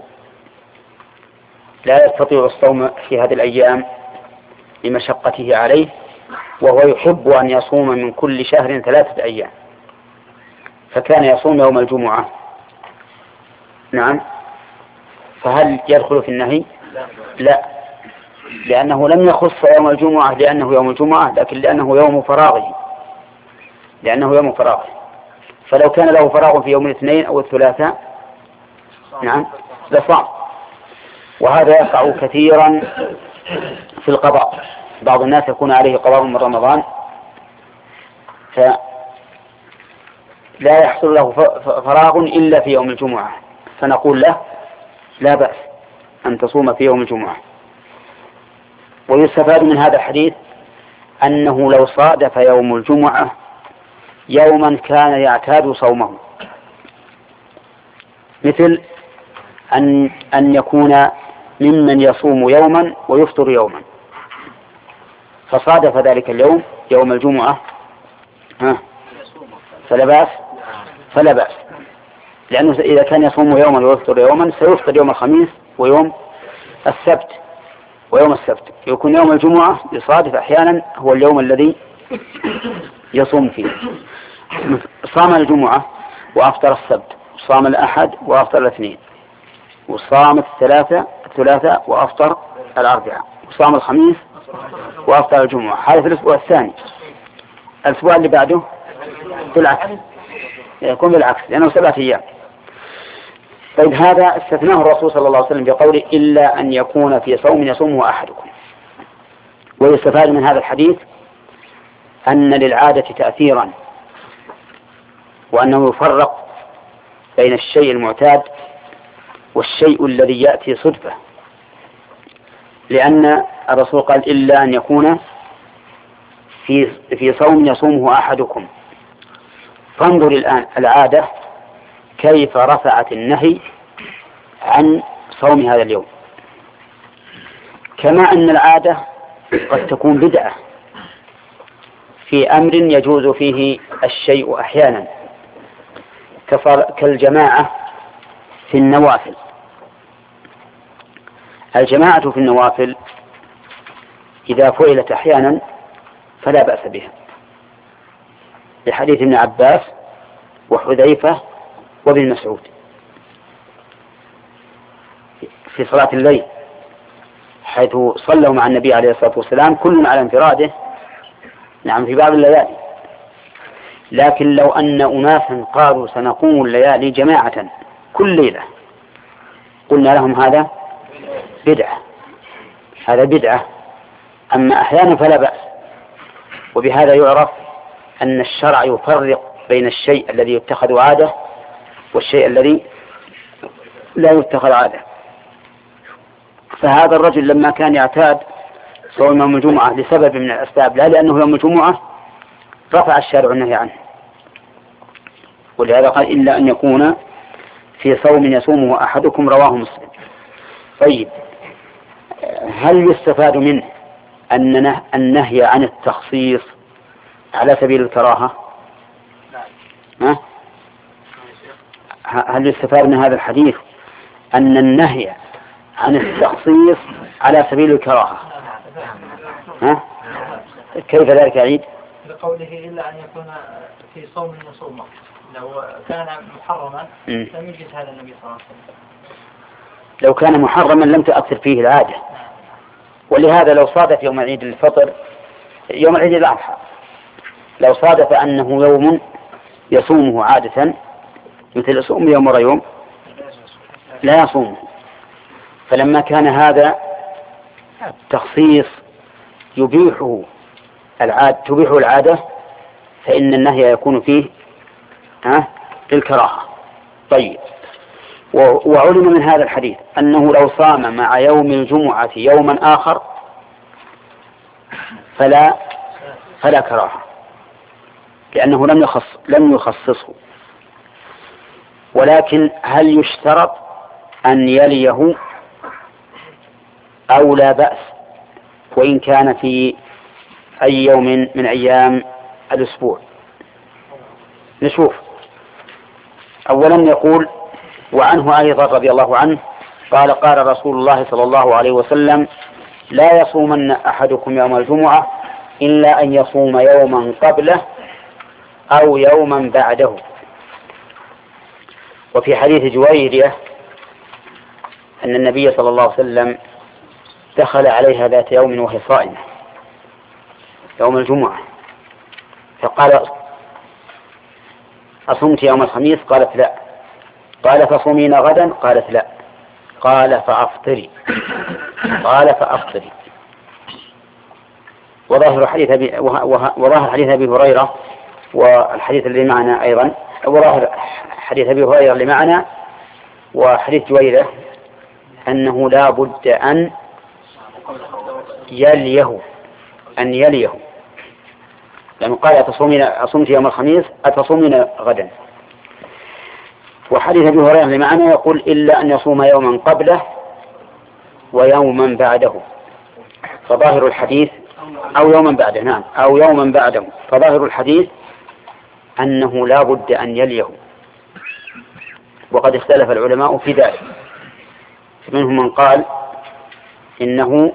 لا يستطيع الصوم في هذه الأيام لمشقته عليه، وهو يحب أن يصوم من كل شهر ثلاثة أيام، فكان يصوم يوم الجمعة، نعم، فهل يدخل في النهي؟ لا، لأنه لم يخص يوم الجمعة لأنه يوم الجمعة، لكن لأنه يوم فراغه لأنه يوم فراغه فلو كان له فراغ في يوم الاثنين أو الثلاثاء نعم لصام. وهذا يقع كثيرا في القضاء، بعض الناس يكون عليه قضاء من رمضان فلا يحصل له فراغ إلا في يوم الجمعة، فنقول له لا بأس أن تصوم في يوم الجمعة. ويستفاد من هذا الحديث أنه لو صادف يوم الجمعة يوما كان يعتاد صومه، مثل أن أن يكون ممن يصوم يوما ويفطر يوما، فصادف ذلك اليوم يوم الجمعة ها فلا بأس فلا بأس لأنه إذا كان يصوم يوما ويفطر يوما سيفطر يوم الخميس ويوم السبت ويوم السبت يكون يوم الجمعة يصادف أحيانا هو اليوم الذي يصوم فيه. صام الجمعة وأفطر السبت، صام الأحد وأفطر الاثنين، وصام الثلاثة الثلاثاء وأفطر الأربعاء، وصام الخميس وأفطر الجمعة. هذا في الأسبوع الثاني. الأسبوع اللي بعده بالعكس يكون بالعكس لأنه سبعة أيام. طيب هذا استثناه الرسول صلى الله عليه وسلم بقوله إلا أن يكون في صوم يصومه أحدكم. ويستفاد من هذا الحديث أن للعادة تأثيرا، وأنه يفرق بين الشيء المعتاد والشيء الذي يأتي صدفة، لأن الرسول قال إلا أن يكون في في صوم يصومه أحدكم. فانظر الآن العادة كيف رفعت النهي عن صوم هذا اليوم، كما أن العادة قد تكون بدعة في أمر يجوز فيه الشيء أحيانا كالجماعة في النوافل. الجماعة في النوافل إذا فعلت أحيانا فلا بأس بها، لحديث ابن عباس وحذيفة وابن مسعود في صلاة الليل، حيث صلوا مع النبي عليه الصلاة والسلام كل على انفراده، نعم، في بعض الليالي. لكن لو أن أناسا قالوا سنقوم الليالي جماعة كل ليلة قلنا لهم هذا بدعة، هذا بدعة. أما أحيانا فلا بأس. وبهذا يعرف أن الشرع يفرق بين الشيء الذي يتخذ عادة والشيء الذي لا يتخذ عادة. فهذا الرجل لما كان يعتاد صوم يوم الجمعة لسبب من الأسباب لا لأنه يوم الجمعة رفع الشارع النهي عنه، ولهذا قال إلا أن يكون في صوم يصومه أحدكم، رواه مسلم. طيب، هل يستفاد منه أن النهي عن التخصيص على سبيل الكراهة؟ ها؟ هل يستفاد من هذا الحديث أن النهي عن التخصيص على سبيل الكراهة؟ ها؟ كيف ذلك عيد؟ بقوله إلا أن يكون في صوم يصومه، لو كان محرما لم يجد هذا النبي صلى الله عليه وسلم. لو كان محرما لم تؤثر فيه العادة. ولهذا لو صادف يوم عيد الفطر يوم العيد الأضحى، لو صادف أنه يوم يصومه عادة مثل يصوم يوم ورا يوم لا يصومه، فلما كان هذا التخصيص يبيحه العادة تبيحه العادة فإن النهي يكون فيه ها للكراهة. طيب، وعلم من هذا الحديث أنه لو صام مع يوم الجمعة يوما آخر فلا فلا كراهة، لأنه لم يخص لم يخصصه. ولكن هل يشترط أن يليه أو لا بأس وإن كان في أي يوم من أيام الأسبوع؟ نشوف. أولا يقول: وعنه أيضا رضي الله عنه قال: قال رسول الله صلى الله عليه وسلم: لا يصومن أحدكم يوم الجمعة إلا أن يصوم يوما قبله أو يوما بعده. وفي حديث جويرية أن النبي صلى الله عليه وسلم دخل عليها ذات يوم وهي صائمة يوم الجمعة، فقال: أصمت يوم الخميس؟ قالت: لا. قال: فصومين غدا؟ قالت: لا. قال: فأفطري. قال: فأفطري. وظاهر حديث أبي وظاهر حديث أبي هريرة والحديث الذي معنا أيضا، وظاهر حديث أبي هريرة اللي معنا وحديث جويرة أنه لا بد أن يليه أن يليه لأنه قال: أتصومين أصمت يوم الخميس أتصومين غدا. وحديث أبي هريرة اللي معنا يقول: إلا أن يصوم يوما قبله ويوما بعده. فظاهر الحديث أو يوما بعده نعم أو يوما بعده فظاهر الحديث أنه لا بد أن يليه. وقد اختلف العلماء في ذلك، منهم من قال إنه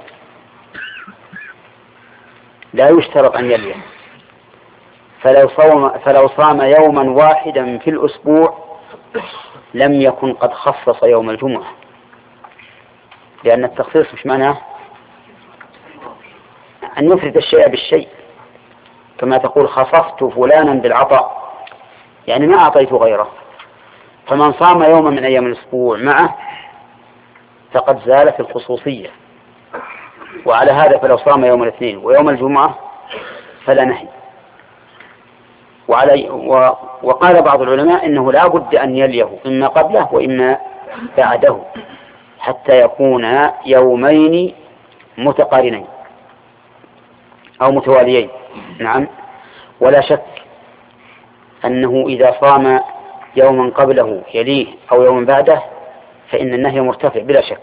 لا يشترط أن يليه، فلو صام, فلو صام يوما واحدا في الأسبوع لم يكن قد خصص يوم الجمعة، لأن التخصيص مش معناه أن يفرد الشيء بالشيء، كما تقول: خصصت فلانا بالعطاء، يعني ما أعطيت غيره. فمن صام يوما من أيام الأسبوع معه فقد زالت الخصوصية. وعلى هذا فلو صام يوم الاثنين ويوم الجمعة فلا نهي. وعلي و وقال بعض العلماء إنه لا بد أن يليه إما قبله وإما بعده حتى يكون يومين متقارنين أو متواليين. نعم. ولا شك أنه إذا صام يوما قبله يليه أو يوما بعده فإن النهي مرتفع بلا شك.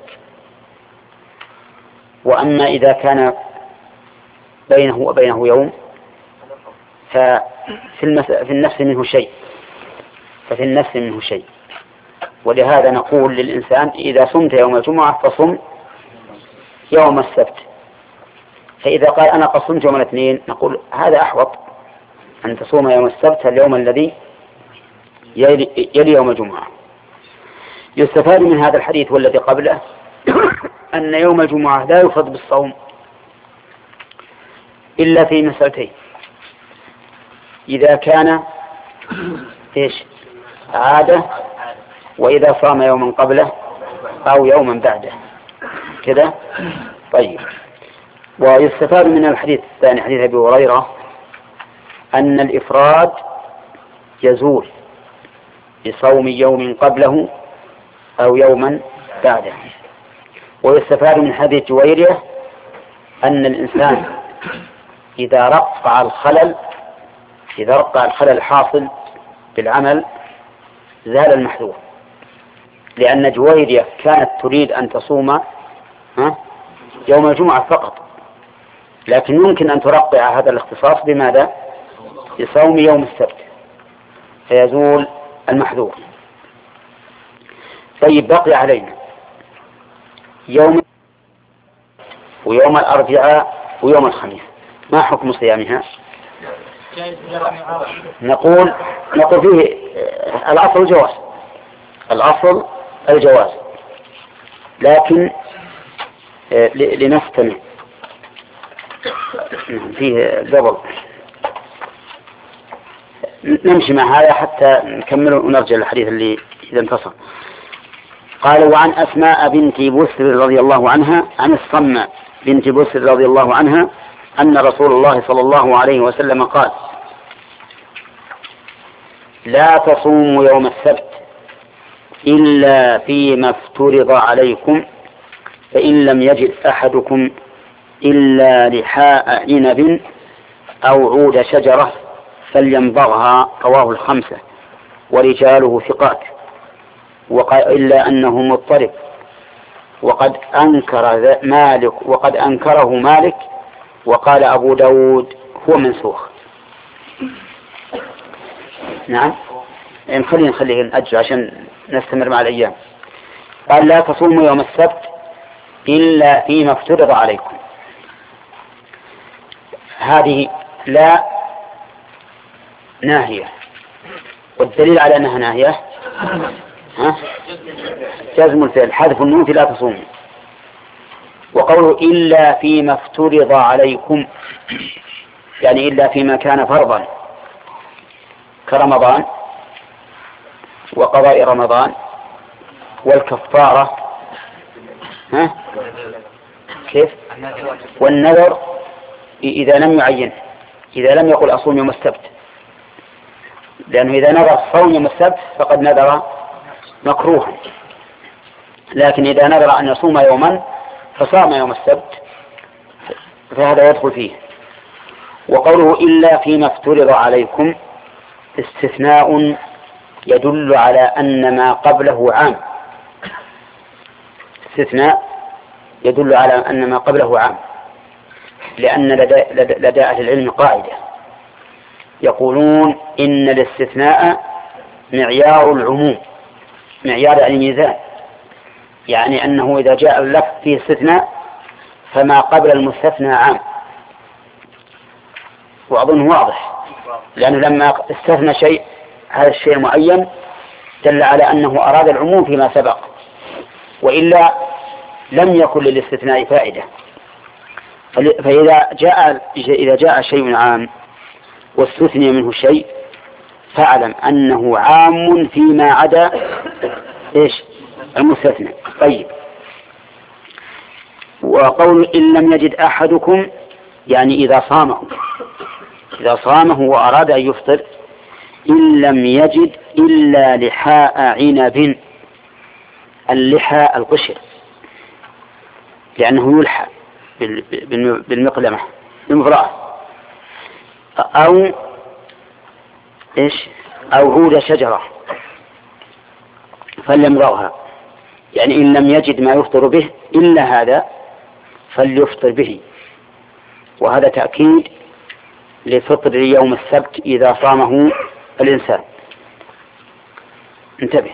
وأما إذا كان بينه وبينه يوم ففي المس... في النفس منه شيء ففي النفس منه شيء. ولهذا نقول للإنسان: إذا صمت يوم الجمعة فصم يوم السبت. فإذا قال: أنا قد صمت يوم الاثنين، نقول: هذا أحوط أن تصوم يوم السبت اليوم الذي يلي, يلي يوم الجمعة. يستفاد من هذا الحديث والذي قبله أن يوم الجمعة لا يفرض بالصوم إلا في مسألتين: إذا كان إيش عادة، وإذا صام يوما قبله أو يوما بعده كذا. طيب، ويستفاد من الحديث الثاني حديث أبي هريرة أن الإفراد يزول بصوم يوم قبله أو يوما بعده. ويستفاد من حديث جويرية أن الإنسان إذا رقع الخلل إذا رقع الخلل الحاصل بالعمل زال المحذور، لأن جويرية كانت تريد أن تصوم يوم الجمعة فقط، لكن يمكن أن ترقع هذا الاختصاص بماذا؟ بصوم يوم السبت فيزول المحذور. طيب، بقي علينا يوم ويوم الأربعاء ويوم الخميس، ما حكم صيامها؟ نقول نقول فيه الأصل الجواز الأصل الجواز لكن لنستمع فيه قبل نمشي مع هذا حتى نكمل ونرجع للحديث اللي إذا انتصر. قال: وعن أسماء بنت بسر رضي الله عنها عن الصماء بنت بسر رضي الله عنها أن رسول الله صلى الله عليه وسلم قال: لا تصوموا يوم السبت إلا فيما افترض عليكم، فإن لم يجد أحدكم إلا لحاء عنب أو عود شجرة فليمضغها. رواه الخمسة ورجاله ثقات، وقال إلا أنه مضطرب، وقد أنكر مالك وقد أنكره مالك، وقال أبو داود هو منسوخ. نعم، نخليه نخليه نأجل عشان نستمر مع الأيام. قال: لا تصوموا يوم السبت إلا فيما افترض عليكم. هذه لا ناهية، والدليل على أنها ناهية ها؟ جزم الفعل، حذف النون في لا تصوموا. وقوله إلا فيما افترض عليكم يعني إلا فيما كان فرضا كرمضان وقضاء رمضان والكفارة ها؟ كيف؟ والنذر إذا لم يعين إذا لم يقل أصوم يوم السبت، لأنه إذا نذر صوم يوم السبت فقد نذر مكروها، لكن إذا نذر أن يصوم يوما فصام يوم السبت فهذا يدخل فيه. وقوله إلا فيما افترض عليكم استثناء يدل على أن ما قبله عام استثناء يدل على أن ما قبله عام لأن لدى أهل العلم قاعدة يقولون إن الاستثناء معيار العموم، معيار يعني ميزان، يعني أنه إذا جاء اللفظ فيه استثناء فما قبل المستثنى عام. وأظن واضح، لأنه لما استثنى شيء هذا الشيء معين دل على أنه أراد العموم فيما سبق، وإلا لم يكن للاستثناء فائدة. فإذا جاء إذا جاء شيء عام واستثني منه شيء فاعلم أنه عام فيما عدا إيش المستثنى. طيب، وقول إن لم يجد أحدكم يعني إذا صامه إذا صامه وأراد أن يفطر إن لم يجد إلا لحاء عنب. اللحاء القشر لأنه يلحى بالمقلمة بالمضرعة، أو إيش أو عود شجرة فليمضغها، يعني إن لم يجد ما يفطر به إلا هذا فليفطر به. وهذا تأكيد لفطر يوم السبت إذا صامه الإنسان. انتبه،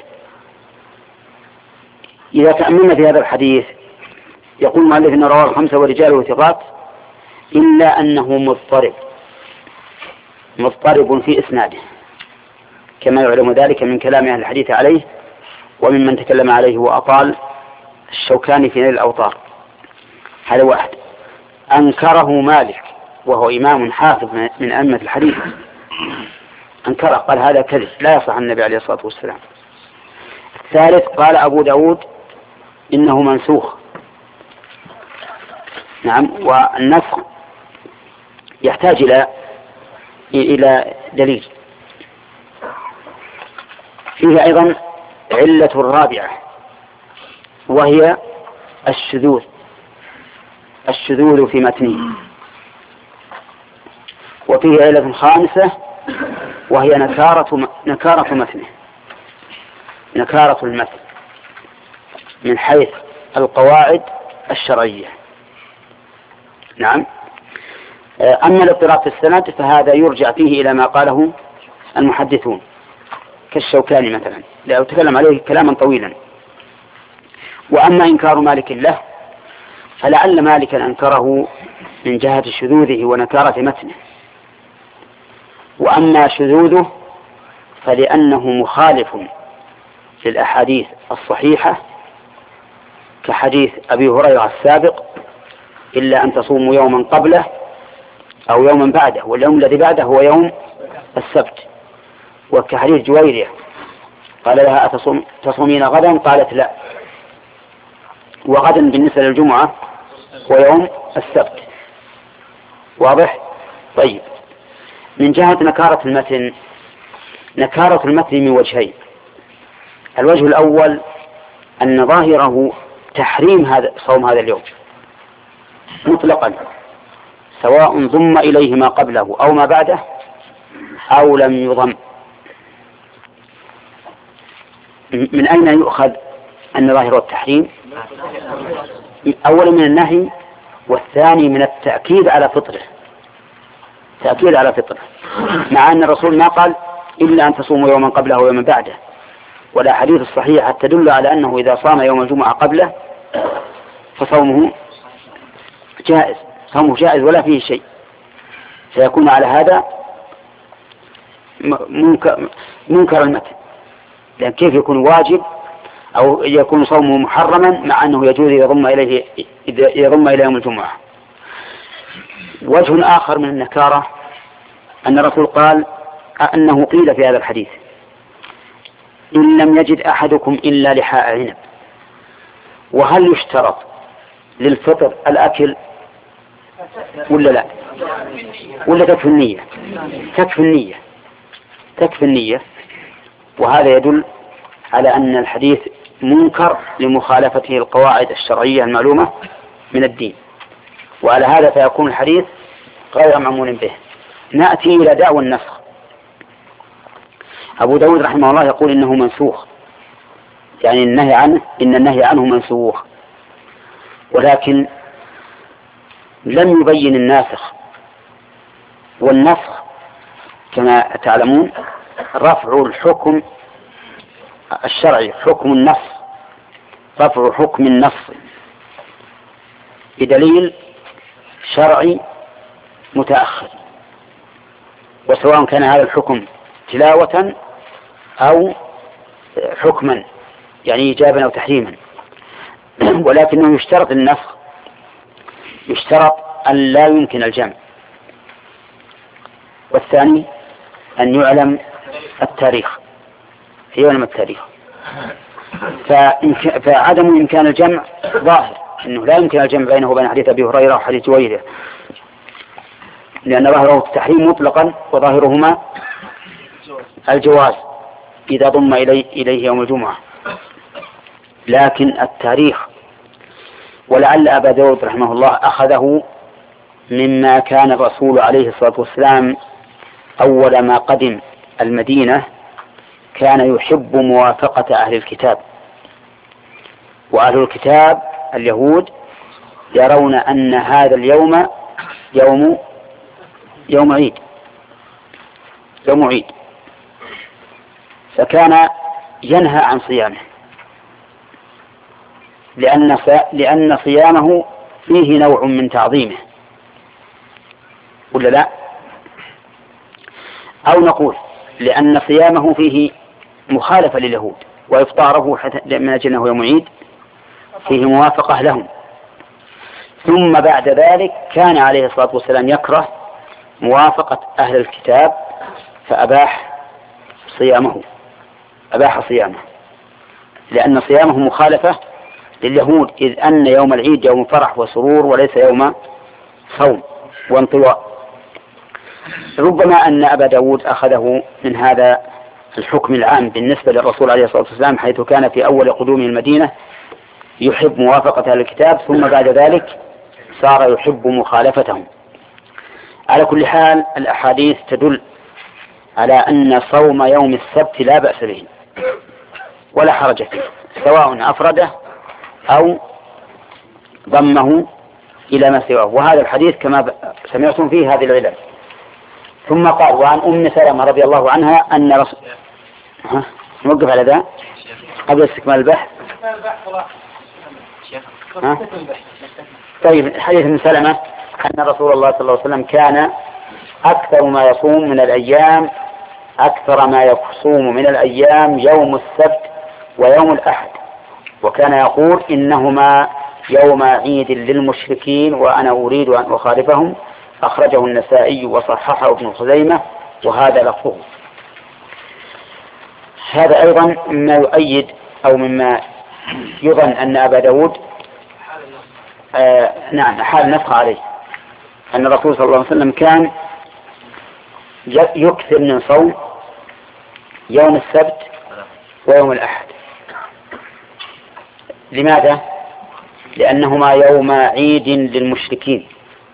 إذا تأملنا في هذا الحديث يقول مؤلف إن رواه الخمسة ورجاله ثقات إلا أنه مضطرب مضطرب في إسناده كما يعلم ذلك من كلام أهل الحديث عليه وممن تكلم عليه وأطال الشوكاني في نيل الأوطار. هذا واحد. أنكره مالك وهو إمام حافظ من أئمة الحديث، أنكره قال هذا كذب لا يصح عن النبي عليه الصلاة والسلام. الثالث قال أبو داود إنه منسوخ. نعم، والنسخ يحتاج إلى إلى دليل. فيه أيضا علة رابعة وهي الشذوذ الشذوذ في متنه. وفيه علة خامسة وهي نكارة نكارة متنه نكارة المتن من حيث القواعد الشرعية. نعم. أما الاضطراب في السند فهذا يرجع فيه إلى ما قاله المحدثون كالشوكاني مثلا، لا تكلم عليه كلاما طويلا. وأما إنكار مالك له فلعل مالكا أنكره من جهة شذوذه ونكارة متنه، وأما شذوذه فلأنه مخالف للأحاديث الصحيحة كحديث أبي هريرة السابق إلا أن تصوموا يوما قبله أو يوما بعده، واليوم الذي بعده هو يوم السبت. وكحديث جويرية قال لها أتصوم تصومين غدا؟ قالت لا، وغدا بالنسبة للجمعة هو يوم السبت. واضح؟ طيب، من جهة نكارة المتن نكارة المتن من وجهين. الوجه الأول أن ظاهره تحريم هذا صوم هذا اليوم مطلقا، سواء ضم إليه ما قبله أو ما بعده أو لم يضم. من أين يؤخذ أن ظاهره التحريم؟ أولا من النهي، والثاني من التأكيد على فطره تأكيد على فطره مع أن الرسول ما قال إلا أن تصوموا يوما قبله ويوما بعده، والأحاديث الصحيحة تدل على أنه إذا صام يوم الجمعة قبله فصومه جائز صومه جائز ولا فيه شيء، سيكون على هذا منكر, منكر المتن. لأن كيف يكون واجب أو يكون صومه محرما مع أنه يجوز يضم إليه يضم إلى يوم الجمعة؟ وجه آخر من النكارة أن الرسول قال أنه قيل في هذا الحديث إن لم يجد أحدكم إلا لحاء عنب. وهل يشترط للفطر الأكل ولا لا؟ ولا تكفي النية؟ تكفي النية تكفي النية وهذا يدل على أن الحديث منكر لمخالفته القواعد الشرعية المعلومة من الدين، وعلى هذا فيكون الحديث غير معمول به. نأتي إلى دعوى النسخ. أبو داود رحمه الله يقول إنه منسوخ، يعني النهي عنه إن النهي عنه منسوخ، ولكن لم يبين الناسخ. والنسخ كما تعلمون رفع الحكم الشرعي، حكم النص، رفع حكم النص بدليل شرعي متأخر، وسواء كان هذا الحكم تلاوة أو حكما يعني إيجابا أو تحريما. ولكنه يشترط النسخ، يشترط أن لا يمكن الجمع، والثاني أن يعلم التاريخ في علم التاريخ. فعدم إمكان الجمع ظاهر، أنه لا يمكن الجمع بينه وبين حديث أبي هريرة وحديث جويرية، لأن ظاهره التحريم مطلقا وظاهرهما الجواز إذا ضم إليه, إليه يوم الجمعة. لكن التاريخ، ولعل أبا داود رحمه الله أخذه مما كان الرسول عليه الصلاة والسلام أول ما قدم المدينة كان يحب موافقة أهل الكتاب، وأهل الكتاب اليهود يرون أن هذا اليوم يوم يوم عيد يوم عيد فكان ينهى عن صيامه، لأن لأن صيامه فيه نوع من تعظيمه، ولا لا؟ أو نقول لأن صيامه فيه مخالفة لليهود، وإفطاره من أجل أنه يوم عيد فيه موافقة لهم. ثم بعد ذلك كان عليه الصلاة والسلام يكره موافقة أهل الكتاب فأباح صيامه أباح صيامه، لأن صيامه مخالفة لليهود، إذ أن يوم العيد يوم فرح وسرور وليس يوم صوم وانطواء. ربما أن أبا داود أخذه من هذا الحكم العام بالنسبة للرسول عليه الصلاة والسلام، حيث كان في أول قدومه المدينة يحب موافقة أهل الكتاب، ثم بعد ذلك صار يحب مخالفتهم. على كل حال الأحاديث تدل على أن صوم يوم السبت لا بأس به ولا حرج فيه، سواء أفرده أو ضمه إلى ما سواه، وهذا الحديث كما سمعتم فيه هذه العلل. ثم قال: وعن أم سلمة رضي الله عنها أن رسول ها نوقف على ذا قبل استكمال البحث. ها؟ طيب، حديث ام سلمة أن رسول الله صلى الله عليه وسلم كان أكثر ما يصوم من الأيام أكثر ما يصوم من الأيام يوم السبت ويوم الأحد، وكان يقول: إنهما يوم عيد للمشركين وأنا أريد أن أخالفهم. أخرجه النسائي وصححه ابن خزيمة وهذا لفظه. هذا أيضا مما يؤيد أو مما يظن أن أبا داود آه نعم حال نفخ عليه، أن الرسول صلى الله عليه وسلم كان يكثر من صوم يوم السبت ويوم الأحد. لماذا؟ لأنهما يوم عيد للمشركين.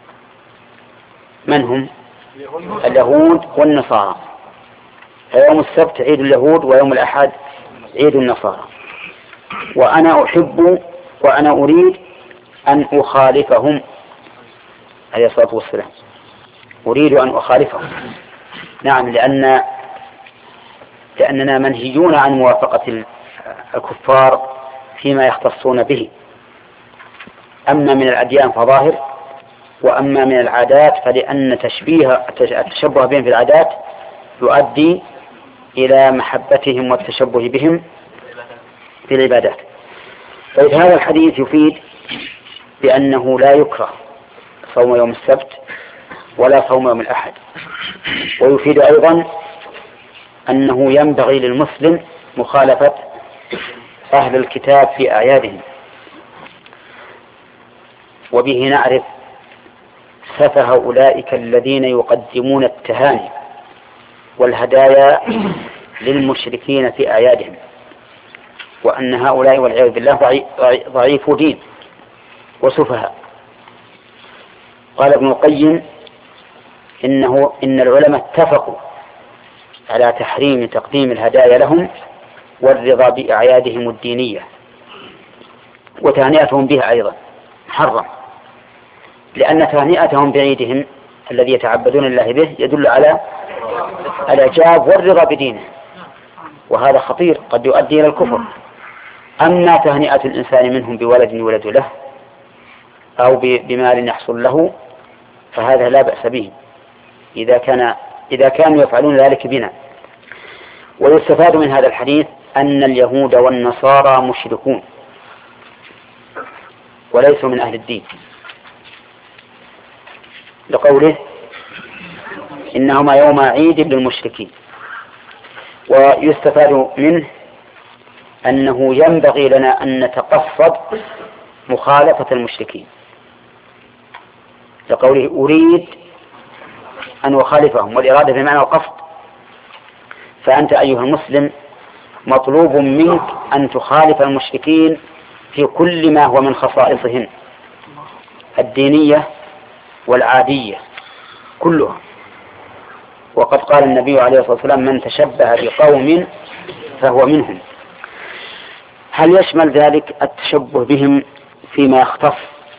من هم؟ اليهود والنصارى. فيوم السبت عيد اليهود ويوم الأحد عيد النصارى. وأنا أحب وأنا أريد أن أخالفهم عليه الصلاة والسلام، أريد أن أخالفهم. نعم، لأن لأننا منهيون عن موافقة الكفار فيما يختصون به، أما من الأديان فظاهر، وأما من العادات فلأن تشبيه التشبه بهم في العادات يؤدي إلى محبتهم والتشبه بهم في العبادات. طيب، هذا الحديث يفيد بأنه لا يكره صوم يوم السبت ولا صوم يوم الأحد، ويفيد أيضا أنه ينبغي للمسلم مخالفة أهل الكتاب في أعيادهم. وبه نعرف سفه أولئك الذين يقدمون التهاني والهدايا للمشركين في أعيادهم، وأن هؤلاء والعياذ بالله ضعيف دين وسفهاء. قال ابن القيم: إنه إن العلماء اتفقوا على تحريم تقديم الهدايا لهم والرضا بأعيادهم الدينية وتهنئتهم بها أيضا محرم، لأن تهنئتهم بعيدهم الذي يتعبدون الله به يدل على الإعجاب والرضا بدينه، وهذا خطير قد يؤدي إلى الكفر. أما تهنئة الإنسان منهم بولد يولد له أو بمال يحصل له فهذا لا بأس به إذا كان إذا كانوا يفعلون ذلك بنا. ويستفاد من هذا الحديث أن اليهود والنصارى مشركون وليسوا من أهل الدين، لقوله: إنهما يوم عيد للمشركين. ويستفاد منه أنه ينبغي لنا أن نتقصد مخالفة المشركين، لقوله: أريد أن أخالفهم، والإرادة بمعنى القصد. فأنت أيها المسلم مطلوب منك أن تخالف المشركين في كل ما هو من خصائصهم الدينية والعادية كلها. وقد قال النبي عليه الصلاة والسلام: من تشبه بقوم فهو منهم. هل يشمل ذلك التشبه بهم فيما يختص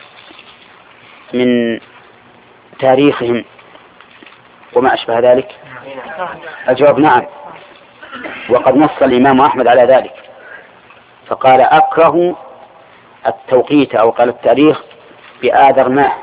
من تاريخهم وما أشبه ذلك؟ الجواب نعم، وقد نص الإمام أحمد على ذلك فقال: أكره التوقيت أو قال التاريخ بآذر ماه،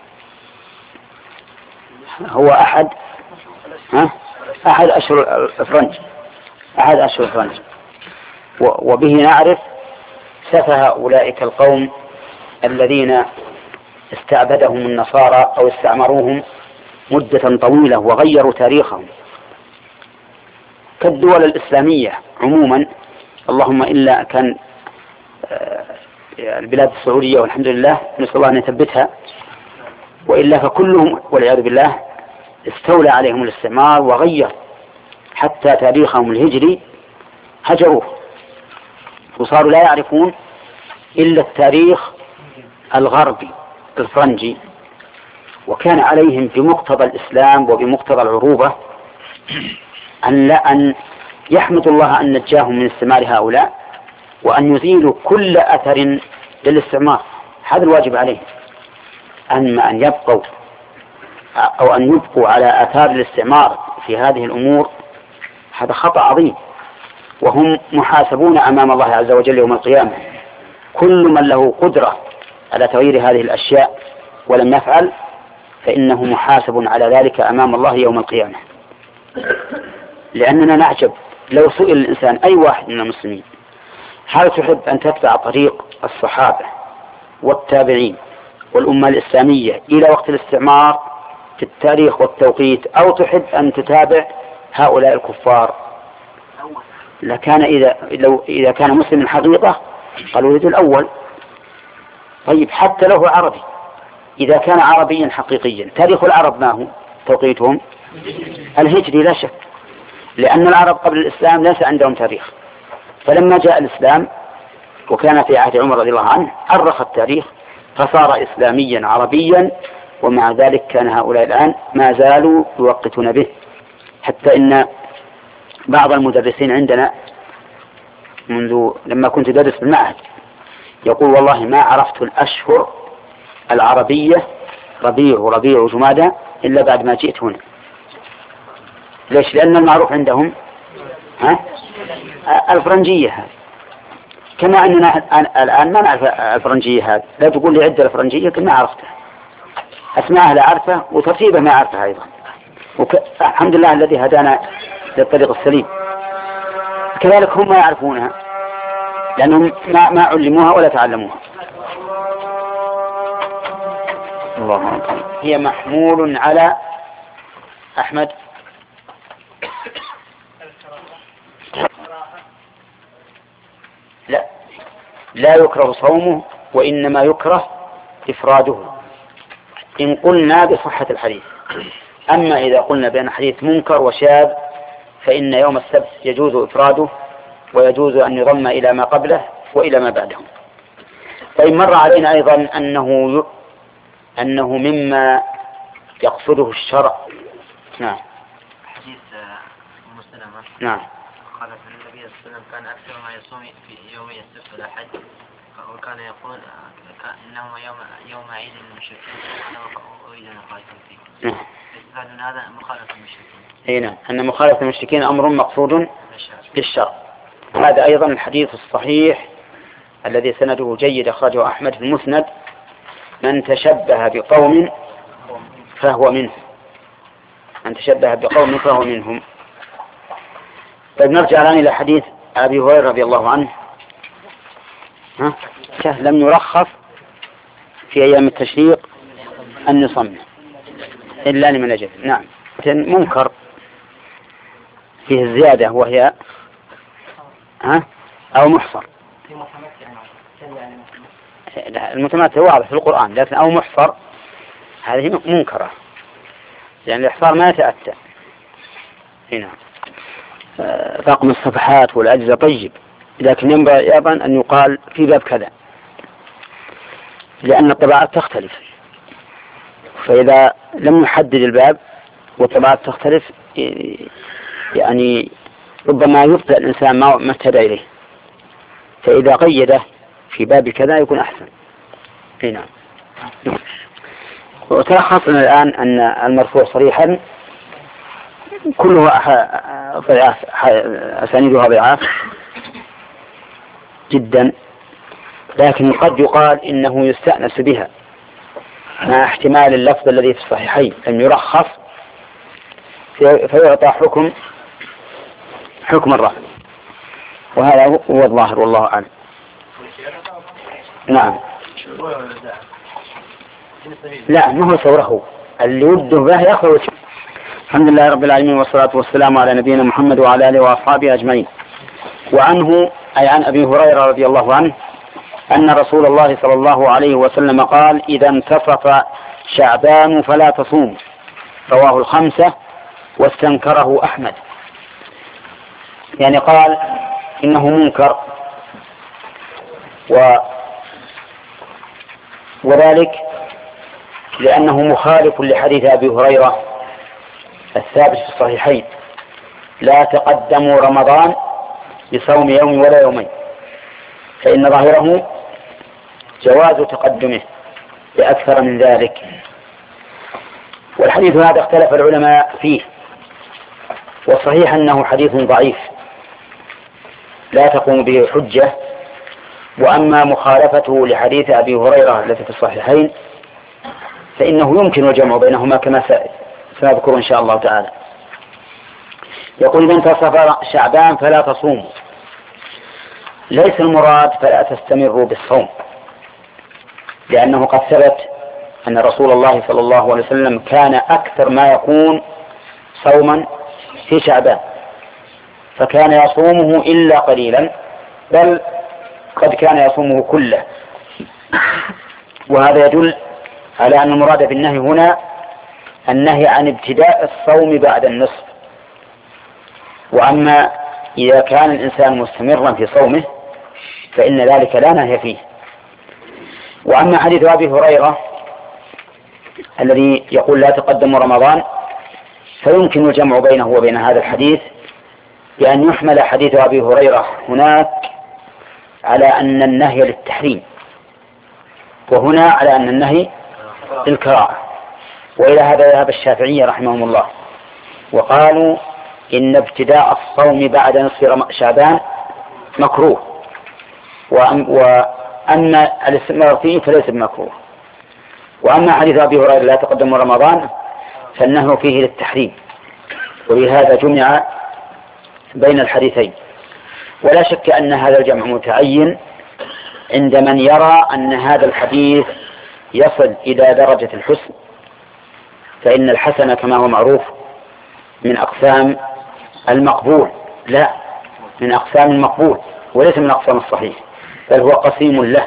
هو أحد ها؟ أحد أشهر الفرنج أحد أشهر الفرنج. وبه نعرف سفه أولئك القوم الذين استعبدهم النصارى أو استعمروهم مدة طويلة وغيروا تاريخهم. كالدول الإسلامية عموما، اللهم إلا كان البلاد السعودية والحمد لله نسأل الله أن يثبتها، وإلا فكلهم والعياذ بالله استولى عليهم الاستعمار وغير حتى تاريخهم الهجري، هجروه وصاروا لا يعرفون إلا التاريخ الغربي الفرنجي. وكان عليهم بمقتضى الإسلام وبمقتضى العروبة أن لا أن يحمدوا الله أن نجاهم من استعمار هؤلاء، وأن يزيلوا كل أثر للاستعمار. هذا الواجب عليهم. أما أن يبقوا أو أن يبقوا على آثار الاستعمار في هذه الأمور هذا خطأ عظيم، وهم محاسبون أمام الله عز وجل يوم القيامة. كل من له قدرة على تغيير هذه الأشياء ولم يفعل فإنه محاسب على ذلك أمام الله يوم القيامة. لأننا نعجب لو سئل الإنسان أي واحد من المسلمين هل تحب أن تتبع طريق الصحابة والتابعين والأمة الإسلامية إلى وقت الاستعمار في التاريخ والتوقيت، أو تحب أن تتابع هؤلاء الكفار؟ لكان إذا, لو إذا كان مسلم حقيقة قالوا يريد الأول. طيب حتى لو عربي، إذا كان عربيا حقيقيا تاريخ العرب ما هو توقيتهم؟ الهجري لا شك، لأن العرب قبل الإسلام ليس عندهم تاريخ. فلما جاء الإسلام وكان في عهد عمر رضي الله عنه أرخ التاريخ فصار إسلاميا عربيا، ومع ذلك كان هؤلاء الآن ما زالوا يوقتون به. حتى إن بعض المدرسين عندنا منذ لما كنت أدرس في المعهد يقول والله ما عرفت الأشهر العربية ربيع وربيع وجمادى إلا بعد ما جئت هنا. ليش؟ لأن المعروف عندهم ها الفرنجية هذه، كما أننا الآن ما نعرف الفرنجية هذه. لا تقول لي عدة الفرنجية كما عرفتها، أسماءها لا أعرفها وترتيبها ما أعرفها أيضا. وك... الحمد لله الذي هدانا للطريق السليم. كذلك هم ما يعرفونها لأنهم ما, ما علموها ولا تعلموها. الله أكبر. هي محمول على أحمد لا لا يكره صومه، وإنما يكره إفراده إن قلنا بصحة الحديث. أما إذا قلنا بأن حديث منكر وشاذ فإن يوم السبت يجوز إفراده، ويجوز أن يضم إلى ما قبله وإلى ما بعده. طيب مر علينا أيضا أنه ي... أنه مما يقصده الشرع. نعم. حديث مسلمة. نعم. قال أن النبي صلى الله عليه وسلم كان أكثر ما يصوم في يوم السبت والأحد، وكان يقول إنه يوم يوم عيد المشركين أنا أريد أن أقاتل فيه. نعم. استفاد من هذا مخالفة المشركين. أي نعم، أن مخالفة المشركين أمر مقصود بالشرع. هذا أيضا الحديث الصحيح الذي سنده جيد أخرجه أحمد في المسند: من تشبه بقوم فهو منه، من تشبه بقوم فهو منهم. طيب نرجع الآن إلى حديث أبي هريرة رضي الله عنه. ها؟ لم يرخص في أيام التشريق أن يصمم إلا لمن أجل. نعم. منكر فيه الزيادة وهي ها أو محصر. المتمثل واضح في القرآن، لكن أو محصر هذه منكرة، يعني الإحصار ما يتأتى هنا. رقم الصفحات والأجزاء طيب، لكن ينبغي أيضا أن يقال في باب كذا، لأن الطبعات تختلف. فإذا لم يحدد الباب والطبعات تختلف يعني ربما يبطئ الإنسان ما اهتدى إليه. فإذا قيده في باب كذا يكون أحسن. هنا وتلخصنا الآن أن المرفوع صريحا كله ضعاف، أسانيدها ضعاف جدا، لكن قد يقال إنه يستأنس بها مع احتمال اللفظ الذي في الصحيحين لم يرخص فيعطى حكم حكم الرفع، وهذا هو الظاهر والله أعلم. نعم. لا ما هو ثوره اللي وده به يأخذ الحمد لله رب العالمين، والصلاة والسلام على نبينا محمد وعلى آله وأصحابه أجمعين. وعنه أي عن أبي هريرة رضي الله عنه أن رسول الله صلى الله عليه وسلم قال: إذا انتصف شعبان فلا تصوم. رواه الخمسة واستنكره أحمد. يعني قال إنه منكر، و وذلك لأنه مخالف لحديث أبي هريرة الثابت في الصحيحين: لا تقدموا رمضان بصوم يوم ولا يومين، فإن ظاهره جواز تقدمه بأكثر من ذلك. والحديث هذا اختلف العلماء فيه، والصحيح أنه حديث ضعيف لا تقوم به حجة. وأما مخالفته لحديث أبي هريرة التي في الصحيحين فإنه يمكن الجمع بينهما كما سنذكر إن شاء الله تعالى. يقول: إذا انتصف شعبان فلا تصوموا. ليس المراد فلا تستمروا بالصوم، لأنه قد ثبت أن رسول الله صلى الله عليه وسلم كان أكثر ما يكون صوما في شعبان، فكان يصومه إلا قليلا، بل قد كان يصومه كله. وهذا يدل على أن المراد بالنهي هنا النهي عن ابتداء الصوم بعد النصف. وأما إذا كان الإنسان مستمرا في صومه فإن ذلك لا نهي فيه. وأما حديث أبي هريرة الذي يقول: لا تقدموا رمضان، فيمكن الجمع بينه وبين هذا الحديث بأن يحمل حديث أبي هريرة هناك على أن النهي للتحريم، وهنا على أن النهي للكراهة. وإلى هذا ذهب الشافعية رحمهم الله، وقالوا إن ابتداء الصوم بعد نصف شعبان مكروه، وأما الاستمرار فيه فليس بمكروه. وأما حديث أبي هريرة: لا تقدموا رمضان، فالنهي فيه للتحريم، ولهذا جمع بين الحديثين. ولا شك أن هذا الجمع متعين عند من يرى أن هذا الحديث يصل إلى درجة الحسن، فإن الحسن كما هو معروف من أقسام المقبول، لا من أقسام المقبول وليس من أقسام الصحيح، بل هو قسيم له.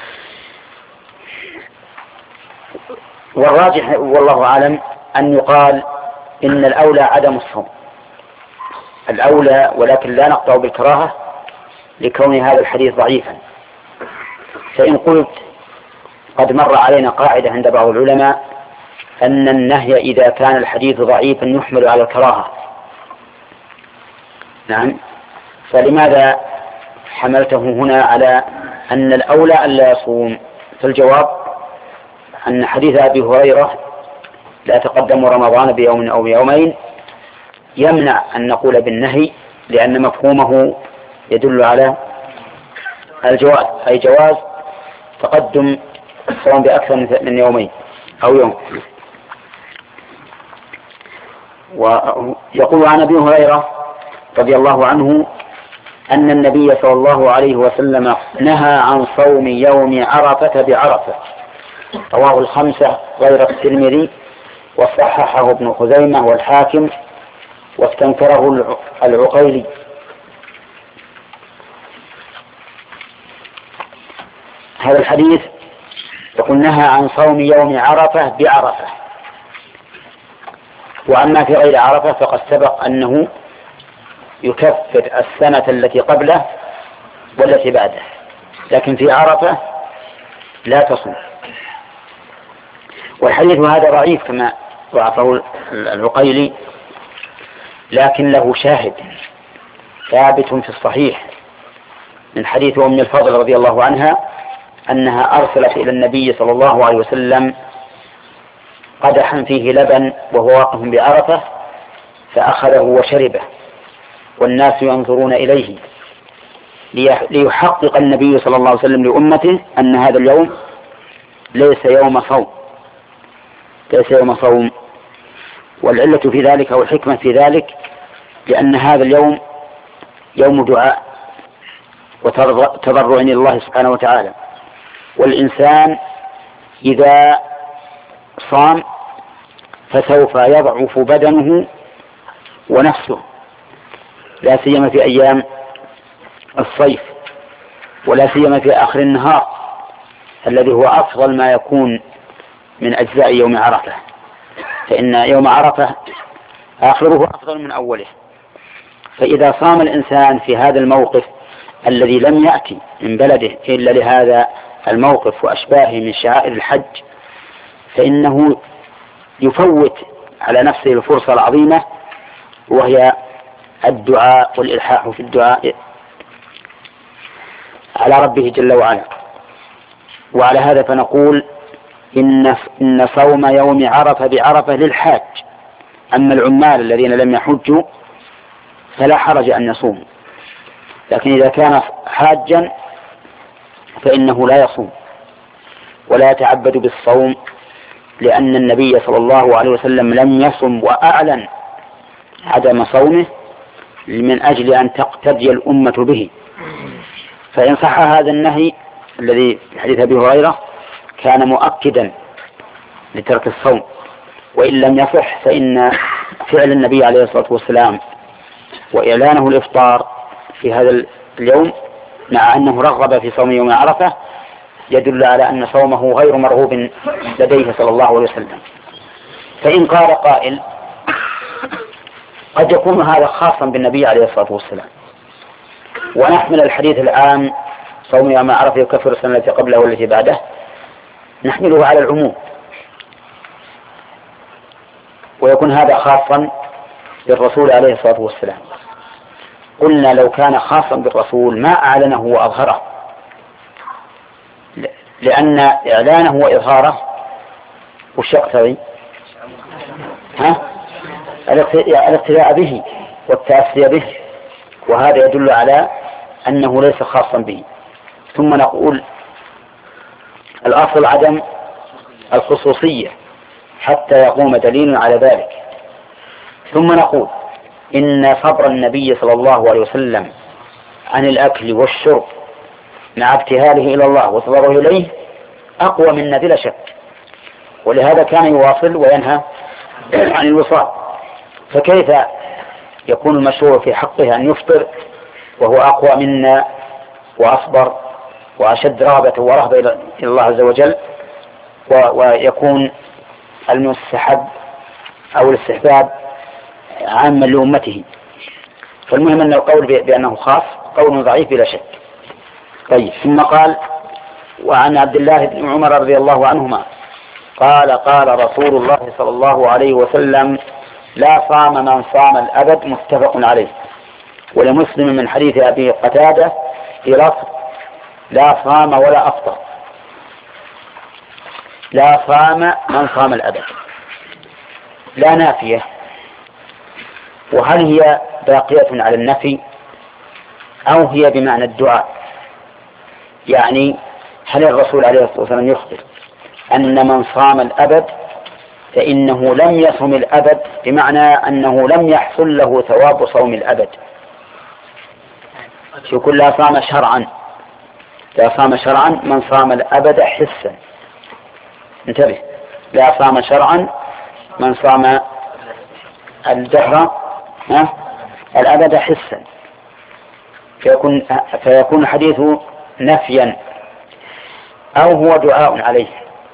والراجح والله أعلم أن يقال إن الأولى عدم الصوم، الأولى، ولكن لا نقطع بالكراهة لكون هذا الحديث ضعيفا. فإن قلت قد مر علينا قاعدة عند بعض العلماء أن النهي إذا كان الحديث ضعيفا يحمل على الكراهة، نعم، فلماذا حملته هنا على أن الأولى ألا يصوم؟ فالجواب أن حديث أبي هريرة: لا تقدموا رمضان بيوم أو بيومين، يمنع أن نقول بالنهي، لأن مفهومه يدل على الجواز، أي جواز تقدم الصوم بأكثر من يومين أو يوم. ويقول عن أبي هريرة رضي الله عنه أن النبي صلى الله عليه وسلم نهى عن صوم يوم عرفة بعرفة. رواه الخمسة غير الترمذي، وصححه ابن خزيمة والحاكم، واستنكره العقيلي. هذا الحديث يقول: نهى عن صوم يوم عرفة بعرفة. وأما في غير عرفة فقد سبق أنه يكفر السنة التي قبله والتي بعده، لكن في عرفة لا تصوم. والحديث هذا ضعيف كما ضعفه العقيلي، لكن له شاهد ثابت في الصحيح من حديث أم الفضل رضي الله عنها أنها أرسلت إلى النبي صلى الله عليه وسلم قدحا فيه لبن وهو واقف بعرفة، فأخذه وشربه والناس ينظرون إليه، ليحقق النبي صلى الله عليه وسلم لأمته أن هذا اليوم ليس يوم صوم، ليس يوم صوم. والعلة في ذلك أو الحكمة في ذلك لأن هذا اليوم يوم دعاء وتضرع إلى الله سبحانه وتعالى، والإنسان إذا صام فسوف يضعف بدنه ونفسه، لا سيما في أيام الصيف، ولا سيما في آخر النهار الذي هو أفضل ما يكون من أجزاء يوم عرفة، فإن يوم عرفة آخره أفضل من أوله. فإذا صام الإنسان في هذا الموقف الذي لم يأتي من بلده إلا لهذا الموقف وأشباهه من شعائر الحج، فإنه يفوت على نفسه الفرصة العظيمة، وهي الدعاء والإلحاح في الدعاء على ربه جل وعلا. وعلى هذا فنقول إن إن صوم يوم عرفة بعرفة للحاج، أما العمال الذين لم يحجوا فلا حرج أن يصوموا، لكن إذا كان حاجا فإنه لا يصوم ولا يتعبد بالصوم، لأن النبي صلى الله عليه وسلم لم يصم وأعلن عدم صومه من أجل أن تقتدي الأمة به. فإن صح هذا النهي الذي في حديث أبي هريرة كان مؤكدا لترك الصوم، وإن لم يصح فإن فعل النبي عليه الصلاة والسلام وإعلانه الإفطار في هذا اليوم مع أنه رغب في صوم يوم عرفة يدل على أن صومه غير مرغوب لديه صلى الله عليه وسلم. فإن قال قائل قد يكون هذا خاصا بالنبي عليه الصلاة والسلام، ونحمل الحديث العام صوم يوم عرفة يكفر السنة التي قبله والتي بعده نحمله على العموم، ويكون هذا خاصا بالرسول عليه الصلاة والسلام. قلنا لو كان خاصا بالرسول ما أعلنه وأظهره، لأن إعلانه وإظهاره وش يقتضي؟ ها؟ الاقتداء به والتأسي به، وهذا يدل على أنه ليس خاصا به. ثم نقول الأصل عدم الخصوصية حتى يقوم دليل على ذلك. ثم نقول إن صبر النبي صلى الله عليه وسلم عن الأكل والشرب مع ابتهاله إلى الله وتضرعه إليه أقوى منا بلا شك، ولهذا كان يواصل وينهى عن الوصال. فكيف يكون المشروع في حقه أن يفطر وهو أقوى منا وأصبر وأشد رغبة ورهبة إلى الله عز وجل، ويكون المستحب أو الاستحباب عاما لأمته؟ فالمهم أن القول بأنه خاص قول ضعيف بلا شك. طيب، ثم قال: وعن عبد الله بن عمر رضي الله عنهما قال: قال رسول الله صلى الله عليه وسلم: لا صام من صام الأبد. متفق عليه. ولمسلم من حديث أبي قتادة في لفظ: لا صام ولا أفطر. لا صام من صام الأبد، لا نافية، وهل هي باقية على النفي أو هي بمعنى الدعاء؟ يعني هل الرسول عليه الصلاة والسلام يخبر أن من صام الأبد فإنه لم يصم الأبد، بمعنى أنه لم يحصل له ثواب صوم الأبد؟ يقول: لا صام شرعا. لا صام شرعا من صام الأبد حسا. انتبه، لا صام شرعا من صام الدهر ها الأبد حسا، فيكون فيكون حديثه نفيا أو هو دعاء عليه.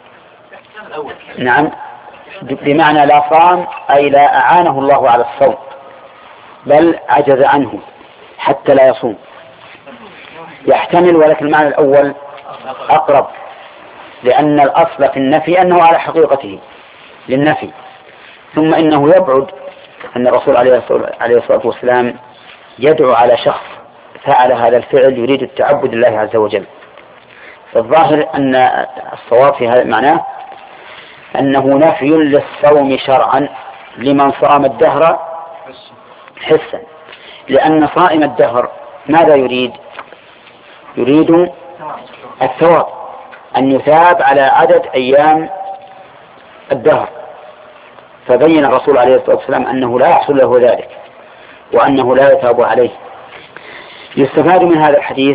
نعم، بمعنى لا صام أي لا أعانه الله على الصوم، بل عجز عنه حتى لا يصوم. يحتمل، ولكن المعنى الأول أقرب، لأن الأصل في النفي أنه على حقيقته للنفي. ثم إنه يبعد أن الرسول عليه الصلاة والسلام يدعو على شخص فعل هذا الفعل يريد التعبد لله عز وجل. فالظاهر أن الصواب في هذا معناه أنه نفي للصوم شرعا لمن صام الدهر حسا، لأن صائم الدهر ماذا يريد؟ يريد الثواب، أن يثاب على عدد أيام الدهر. فبين الرسول عليه الصلاة والسلام أنه لا يحصل له ذلك وأنه لا يثاب عليه. يستفاد من هذا الحديث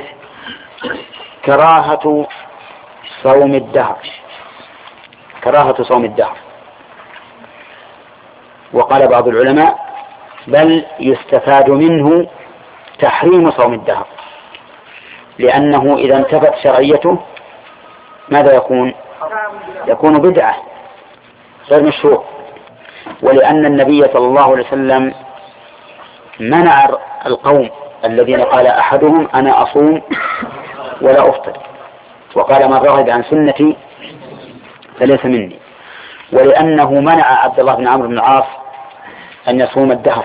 كراهة صوم الدهر، كراهة صوم الدهر. وقال بعض العلماء بل يستفاد منه تحريم صوم الدهر، لأنه إذا انتفت شرعيته ماذا يكون؟ يكون بدعة غير مشروع. ولأن النبي صلى الله عليه وسلم منع القوم الذين قال أحدهم أنا أصوم ولا أفطر، وقال من رغب عن سنتي فليس مني. ولأنه منع عبد الله بن عمرو بن العاص أن يصوم الدهر،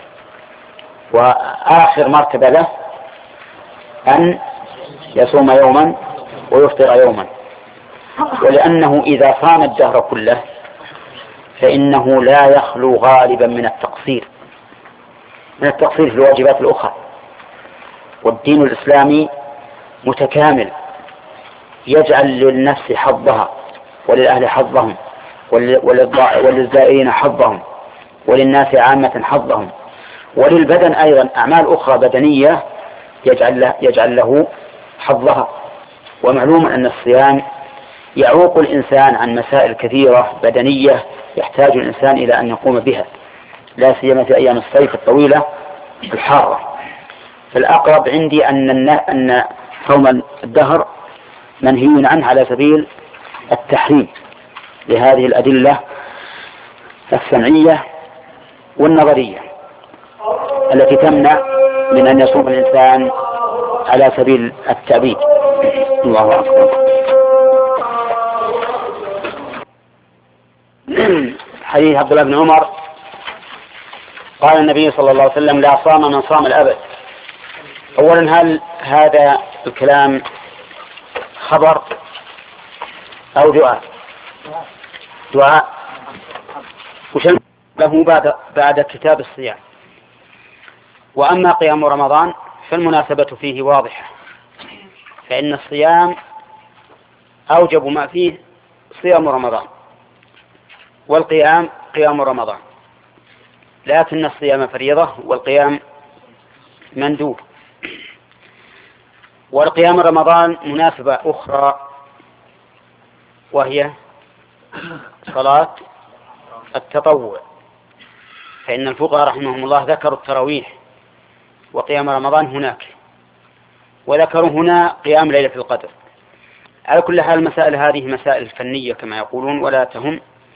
وآخر مرتبة له أن يصوم يوما ويفطر يوما. ولأنه إذا صام الدهر كله فإنه لا يخلو غالبا من التقصير من التقصير في الواجبات الأخرى. والدين الإسلامي متكامل، يجعل للنفس حظها وللأهل حظهم وللزائرين حظهم وللناس عامة حظهم، وللبدن أيضا أعمال أخرى بدنية يجعل له, يجعل له حظها. ومعلوم أن الصيام يعوق الإنسان عن مسائل كثيرة بدنية يحتاج الإنسان إلى أن يقوم بها، لا سيما في أيام الصيف الطويلة الحارة. فالأقرب عندي أن أن صوم الدهر منهي عنه على سبيل التحريم لهذه الأدلة السمعية والنظرية التي تمنع من أن يصوم الإنسان على سبيل التعبيد. الله أكبر. حديث عبد الله بن عمر قال النبي صلى الله عليه وسلم لا صام من صام الأبد. أولا هل هذا الكلام خبر أو دعاء؟ دعاء. وشن له بعد بعد كتاب الصيام. وأما قيام رمضان فالمناسبة فيه واضحة، فإن الصيام أوجب ما فيه صيام رمضان، والقيام قيام رمضان، لكن الصيام فريضة والقيام مندوب. والقيام رمضان مناسبة أخرى وهي صلاة التطوع، فإن الفقهاء رحمهم الله ذكروا التراويح وقيام رمضان هناك، وذكروا هنا قيام ليلة القدر. على كل حال المسائل هذه مسائل فنية كما يقولون ولا تهم.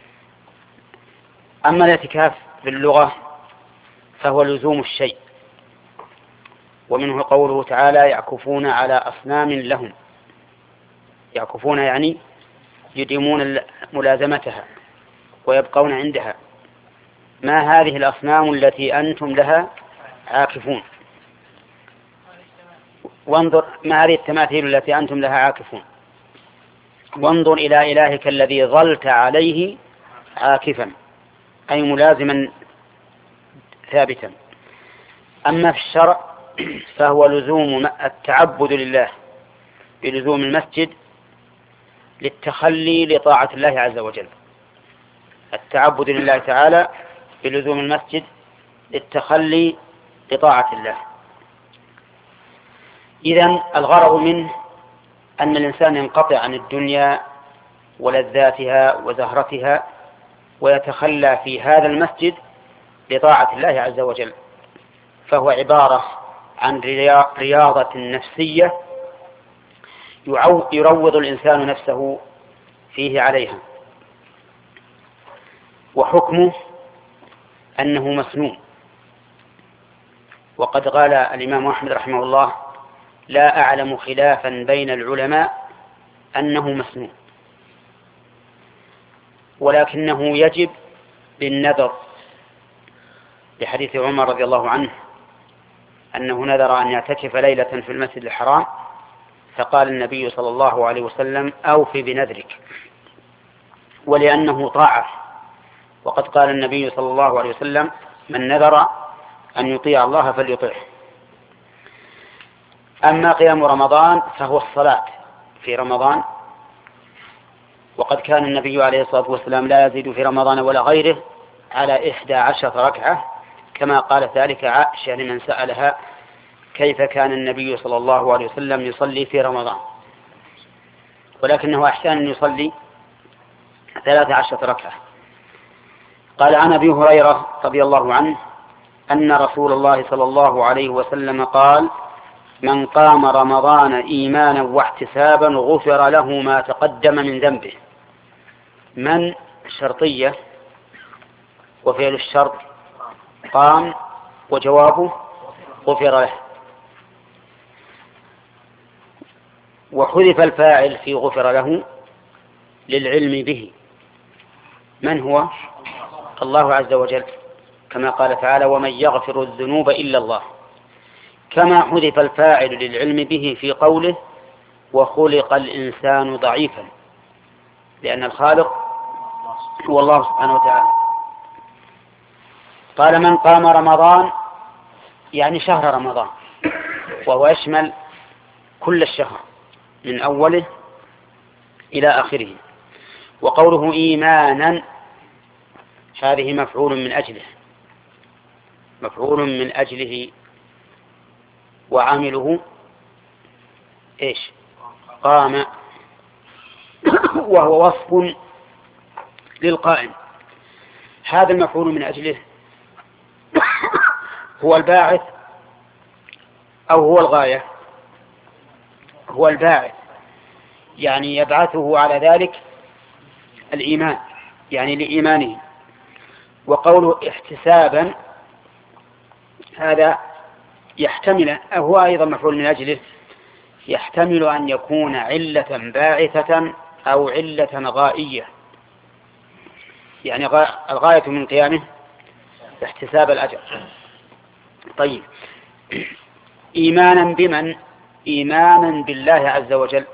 أما الاعتكاف في اللغة فهو لزوم الشيء، ومنه قوله تعالى يعكفون على أصنام لهم. يعكفون يعني يديمون ملازمتها ويبقون عندها. ما هذه الأصنام التي أنتم لها عاكفون؟ وانظر ما هذه التماثيل التي أنتم لها عاكفون، وانظر إلى إلهك الذي ظلت عليه عاكفا، أي ملازما ثابتا. أما في الشرع فهو لزوم التعبد لله بلزوم المسجد للتخلي لطاعة الله عز وجل. التعبد لله تعالى بلزوم المسجد للتخلي لطاعة الله. إذن الغرض منه أن الإنسان ينقطع عن الدنيا ولذاتها وزهرتها ويتخلى في هذا المسجد لطاعة الله عز وجل، فهو عبارة عن رياضة نفسية يروض الإنسان نفسه فيه عليها. وحكمه أنه مسنون، وقد قال الإمام أحمد رحمه الله لا أعلم خلافا بين العلماء أنه مسنون، ولكنه يجب بالنذر، لحديث عمر رضي الله عنه أنه نذر أن يعتكف ليلة في المسجد الحرام، فقال النبي صلى الله عليه وسلم أوفي بنذرك، ولأنه طاعة. وقد قال النبي صلى الله عليه وسلم من نذر أن يطيع الله فليطيعه. أما قيام رمضان فهو الصلاة في رمضان، وقد كان النبي عليه الصلاة والسلام لا يزيد في رمضان ولا غيره على إحدى عشرة ركعة، كما قال ذلك عائشة لمن سألها كيف كان النبي صلى الله عليه وسلم يصلي في رمضان، ولكنه أحيانا يصلي ثلاث عشرة ركعة. قال عن أبي هريرة رضي الله عنه أن رسول الله صلى الله عليه وسلم قال: من قام رمضان إيمانا واحتسابا غفر له ما تقدم من ذنبه. من شرطية، وفعل الشرط قام، وجوابه غفر له. وحذف الفاعل في غفر له للعلم به. من هو؟ الله عز وجل، كما قال تعالى: ومن يغفر الذنوب إلا الله. كما حذف الفاعل للعلم به في قوله: وخلق الإنسان ضعيفا، لأن الخالق هو الله سبحانه وتعالى. قال: من قام رمضان، يعني شهر رمضان، وهو يشمل كل الشهر من أوله إلى آخره. وقوله إيمانا، هذه مفعول من أجله، مفعول من أجله، وعامله إيش؟ قام، وهو وصف للقائم. هذا المفعول من أجله هو الباعث أو هو الغاية؟ هو الباعث، يعني يبعثه على ذلك الإيمان، يعني لإيمانه. وقوله احتسابا، هذا يحتمل، هو أيضا مفعول من أجله، يحتمل أن يكون علة باعثة أو علة غائية، يعني الغاية من قيامه احتساب الأجر. طيب، إيمانا بمن؟ إيمانا بالله عز وجل،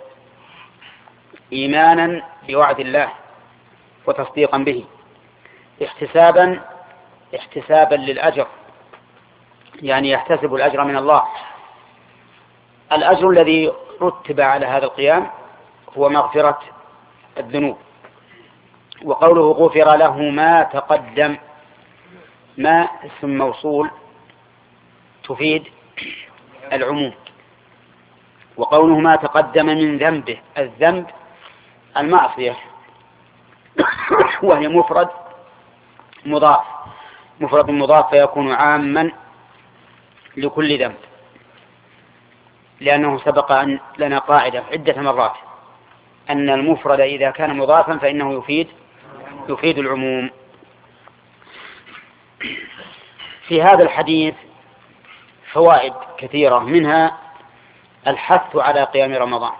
إيمانا بوعد الله وتصديقا به. احتسابا، احتسابا للأجر، يعني يحتسب الأجر من الله. الأجر الذي رتب على هذا القيام هو مغفرة الذنوب. وقوله غفر له ما تقدم، ما اسم موصول تفيد العموم. وقوله ما تقدم من ذنبه، الذنب المعصية، وهي مفرد مضاف، مفرد مضاف فيكون عاما لكل ذنب، لأنه سبق أن لنا قاعدة عدة مرات أن المفرد إذا كان مضافا فإنه يفيد يفيد العموم. في هذا الحديث فوائد كثيرة، منها الحث على قيام رمضان.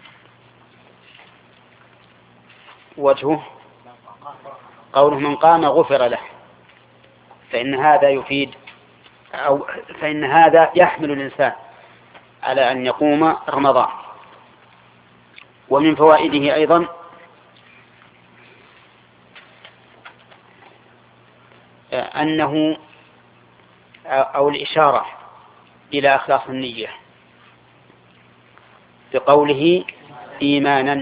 وجهه قوله من قام غفر له، فإن هذا يفيد أو فإن هذا يحمل الإنسان على أن يقوم رمضان. ومن فوائده أيضا أنه أو الإشارة إلى إخلاص النية بقوله إيمانا،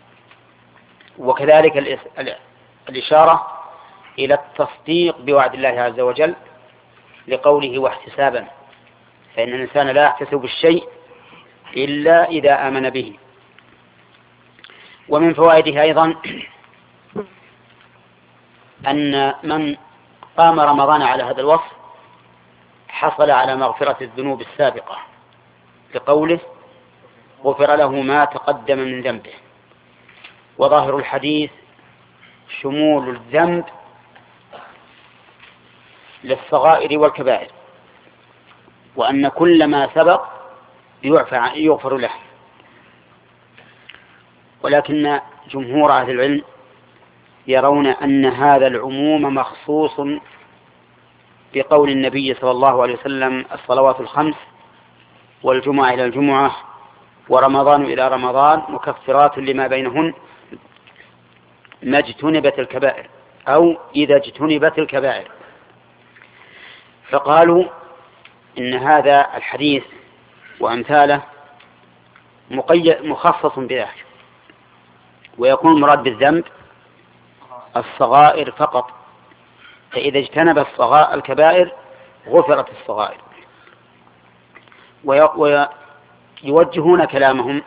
وكذلك الإشارة إلى التصديق بوعد الله عز وجل لقوله واحتسابا، فإن الإنسان لا يحتسب الشيء إلا إذا آمن به. ومن فوائده أيضا أن من قام رمضان على هذا الوصف حصل على مغفرة الذنوب السابقة لقوله غفر له ما تقدم من ذنبه. وظاهر الحديث شمول الذنب للصغائر والكبائر، وأن كل ما سبق يغفر له. ولكن جمهور أهل العلم يرون أن هذا العموم مخصوص بقول النبي صلى الله عليه وسلم الصلوات الخمس والجمعة إلى الجمعة ورمضان إلى رمضان مكفرات لما بينهن ما اجتنبت الكبائر، أو إذا اجتنبت الكبائر. فقالوا إن هذا الحديث وأمثاله مقيد مخصص بذلك، ويكون المراد بالذنب الصغائر فقط، فإذا اجتنب الصغائر الكبائر غفرت الصغائر. ويوجهون كلامهم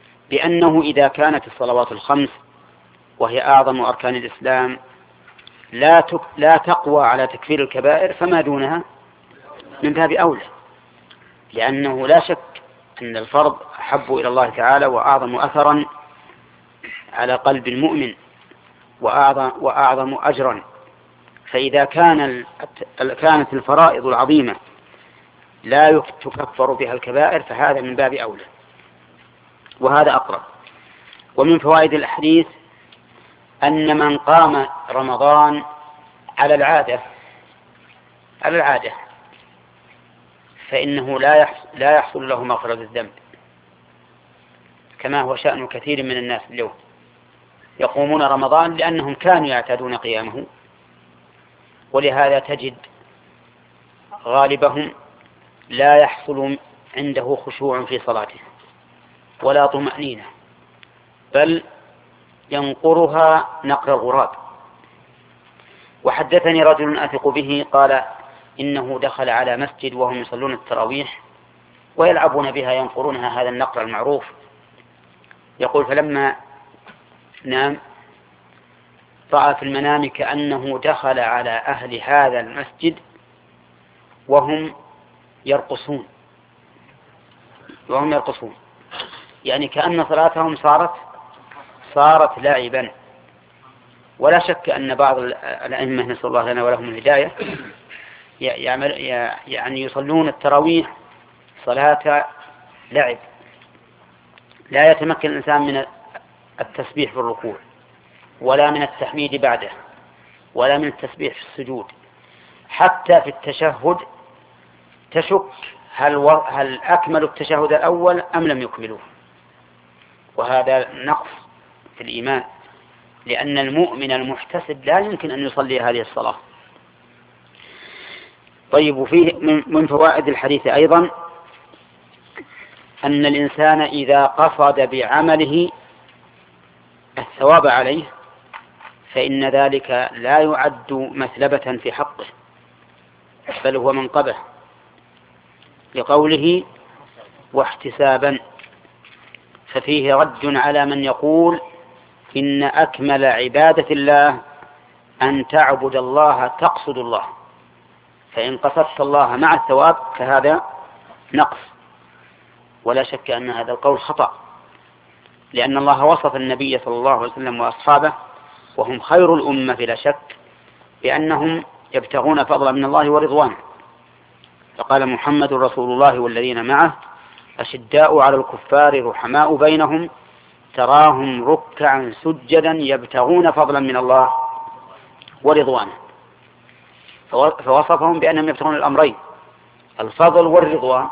بأنه إذا كانت الصلوات الخمس وهي أعظم أركان الإسلام لا لا تقوى على تكفير الكبائر فما دونها من باب أولى، لأنه لا شك أن الفرض أحب إلى الله تعالى وأعظم أثرا على قلب المؤمن وأعظم, وأعظم أجرا. فإذا كان كانت الفرائض العظيمة لا تكفر بها الكبائر فهذا من باب أولى، وهذا أقرب. ومن فوائد الحديث أن من قام رمضان على العادة على العادة فإنه لا يحصل له مغفرة الذنب، كما هو شأن كثير من الناس اليوم يقومون رمضان لأنهم كانوا يعتادون قيامه، ولهذا تجد غالبهم لا يحصل عنده خشوع في صلاته ولا طمأنينة، بل ينقرها نقر الغراب. وحدثني رجل أثق به قال إنه دخل على مسجد وهم يصلون التراويح ويلعبون بها ينقرونها هذا النقر المعروف. يقول فلما نام رأى في المنام كأنه دخل على أهل هذا المسجد وهم يرقصون وهم يرقصون يعني كأن صلاتهم صارت صارت لاعبا. ولا شك أن بعض الأئمة نسأل الله لنا ولهم الهداية يعمل يعني يصلون التراويح صلاة لعب، لا يتمكن الإنسان من التسبيح في الركوع ولا من التحميد بعده ولا من التسبيح في السجود، حتى في التشهد تشك هل, و... هل أكملوا التشهد الأول أم لم يكملوه، وهذا نقص في الإيمان، لأن المؤمن المحتسب لا يمكن أن يصلي هذه الصلاة. طيب، وفيه من فوائد الحديث أيضا أن الإنسان إذا قصد بعمله الثواب عليه فإن ذلك لا يعد مثلبة في حقه بل هو منقبة، لقوله واحتسابا. ففيه رد على من يقول إن أكمل عبادة الله أن تعبد الله تقصد الله، فإن قصدت الله مع الثواب فهذا نقص. ولا شك أن هذا القول خطأ، لأن الله وصف النبي صلى الله عليه وسلم وأصحابه وهم خير الأمة بلا شك بأنهم يبتغون فضلا من الله ورضوانه، فقال محمد رسول الله والذين معه أشداء على الكفار رحماء بينهم تراهم ركعا سجدا يبتغون فضلا من الله ورضوانه، فوصفهم بأنهم يبتغون الأمرين الفضل والرضوان.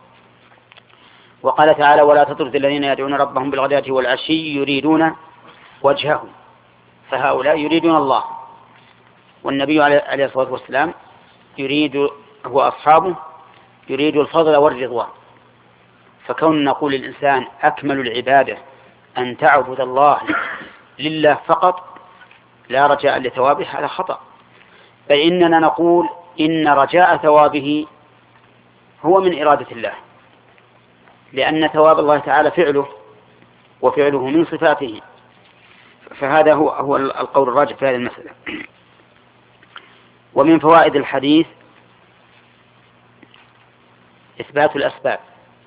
وقال تعالى ولا تطرد الذين يدعون ربهم بالغداة والعشي يريدون وجهه، فهؤلاء يريدون الله، والنبي عليه الصلاة والسلام يريد هو أصحابه يريد الفضل والرضوان. فكون نقول للإنسان أكمل العبادة أن تعبد الله لله فقط لا رجاء لثوابه هذا خطأ، بل إننا نقول إن رجاء ثوابه هو من إرادة الله، لأن ثواب الله تعالى فعله وفعله من صفاته، فهذا هو, هو القول الراجح في هذه المسألة. ومن فوائد الحديث إثبات الأسباب،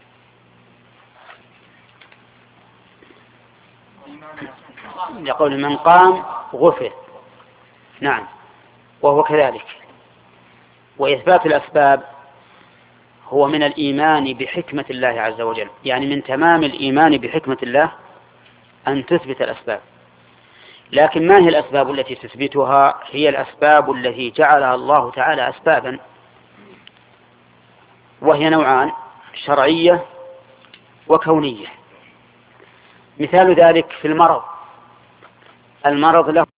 يقول من قام غفر، نعم وهو كذلك. وإثبات الأسباب هو من الإيمان بحكمة الله عز وجل، يعني من تمام الإيمان بحكمة الله أن تثبت الأسباب. لكن ما هي الأسباب التي تثبتها؟ هي الأسباب التي جعلها الله تعالى أسبابا، وهي نوعان شرعية وكونية. مثال ذلك في المرض، المرض له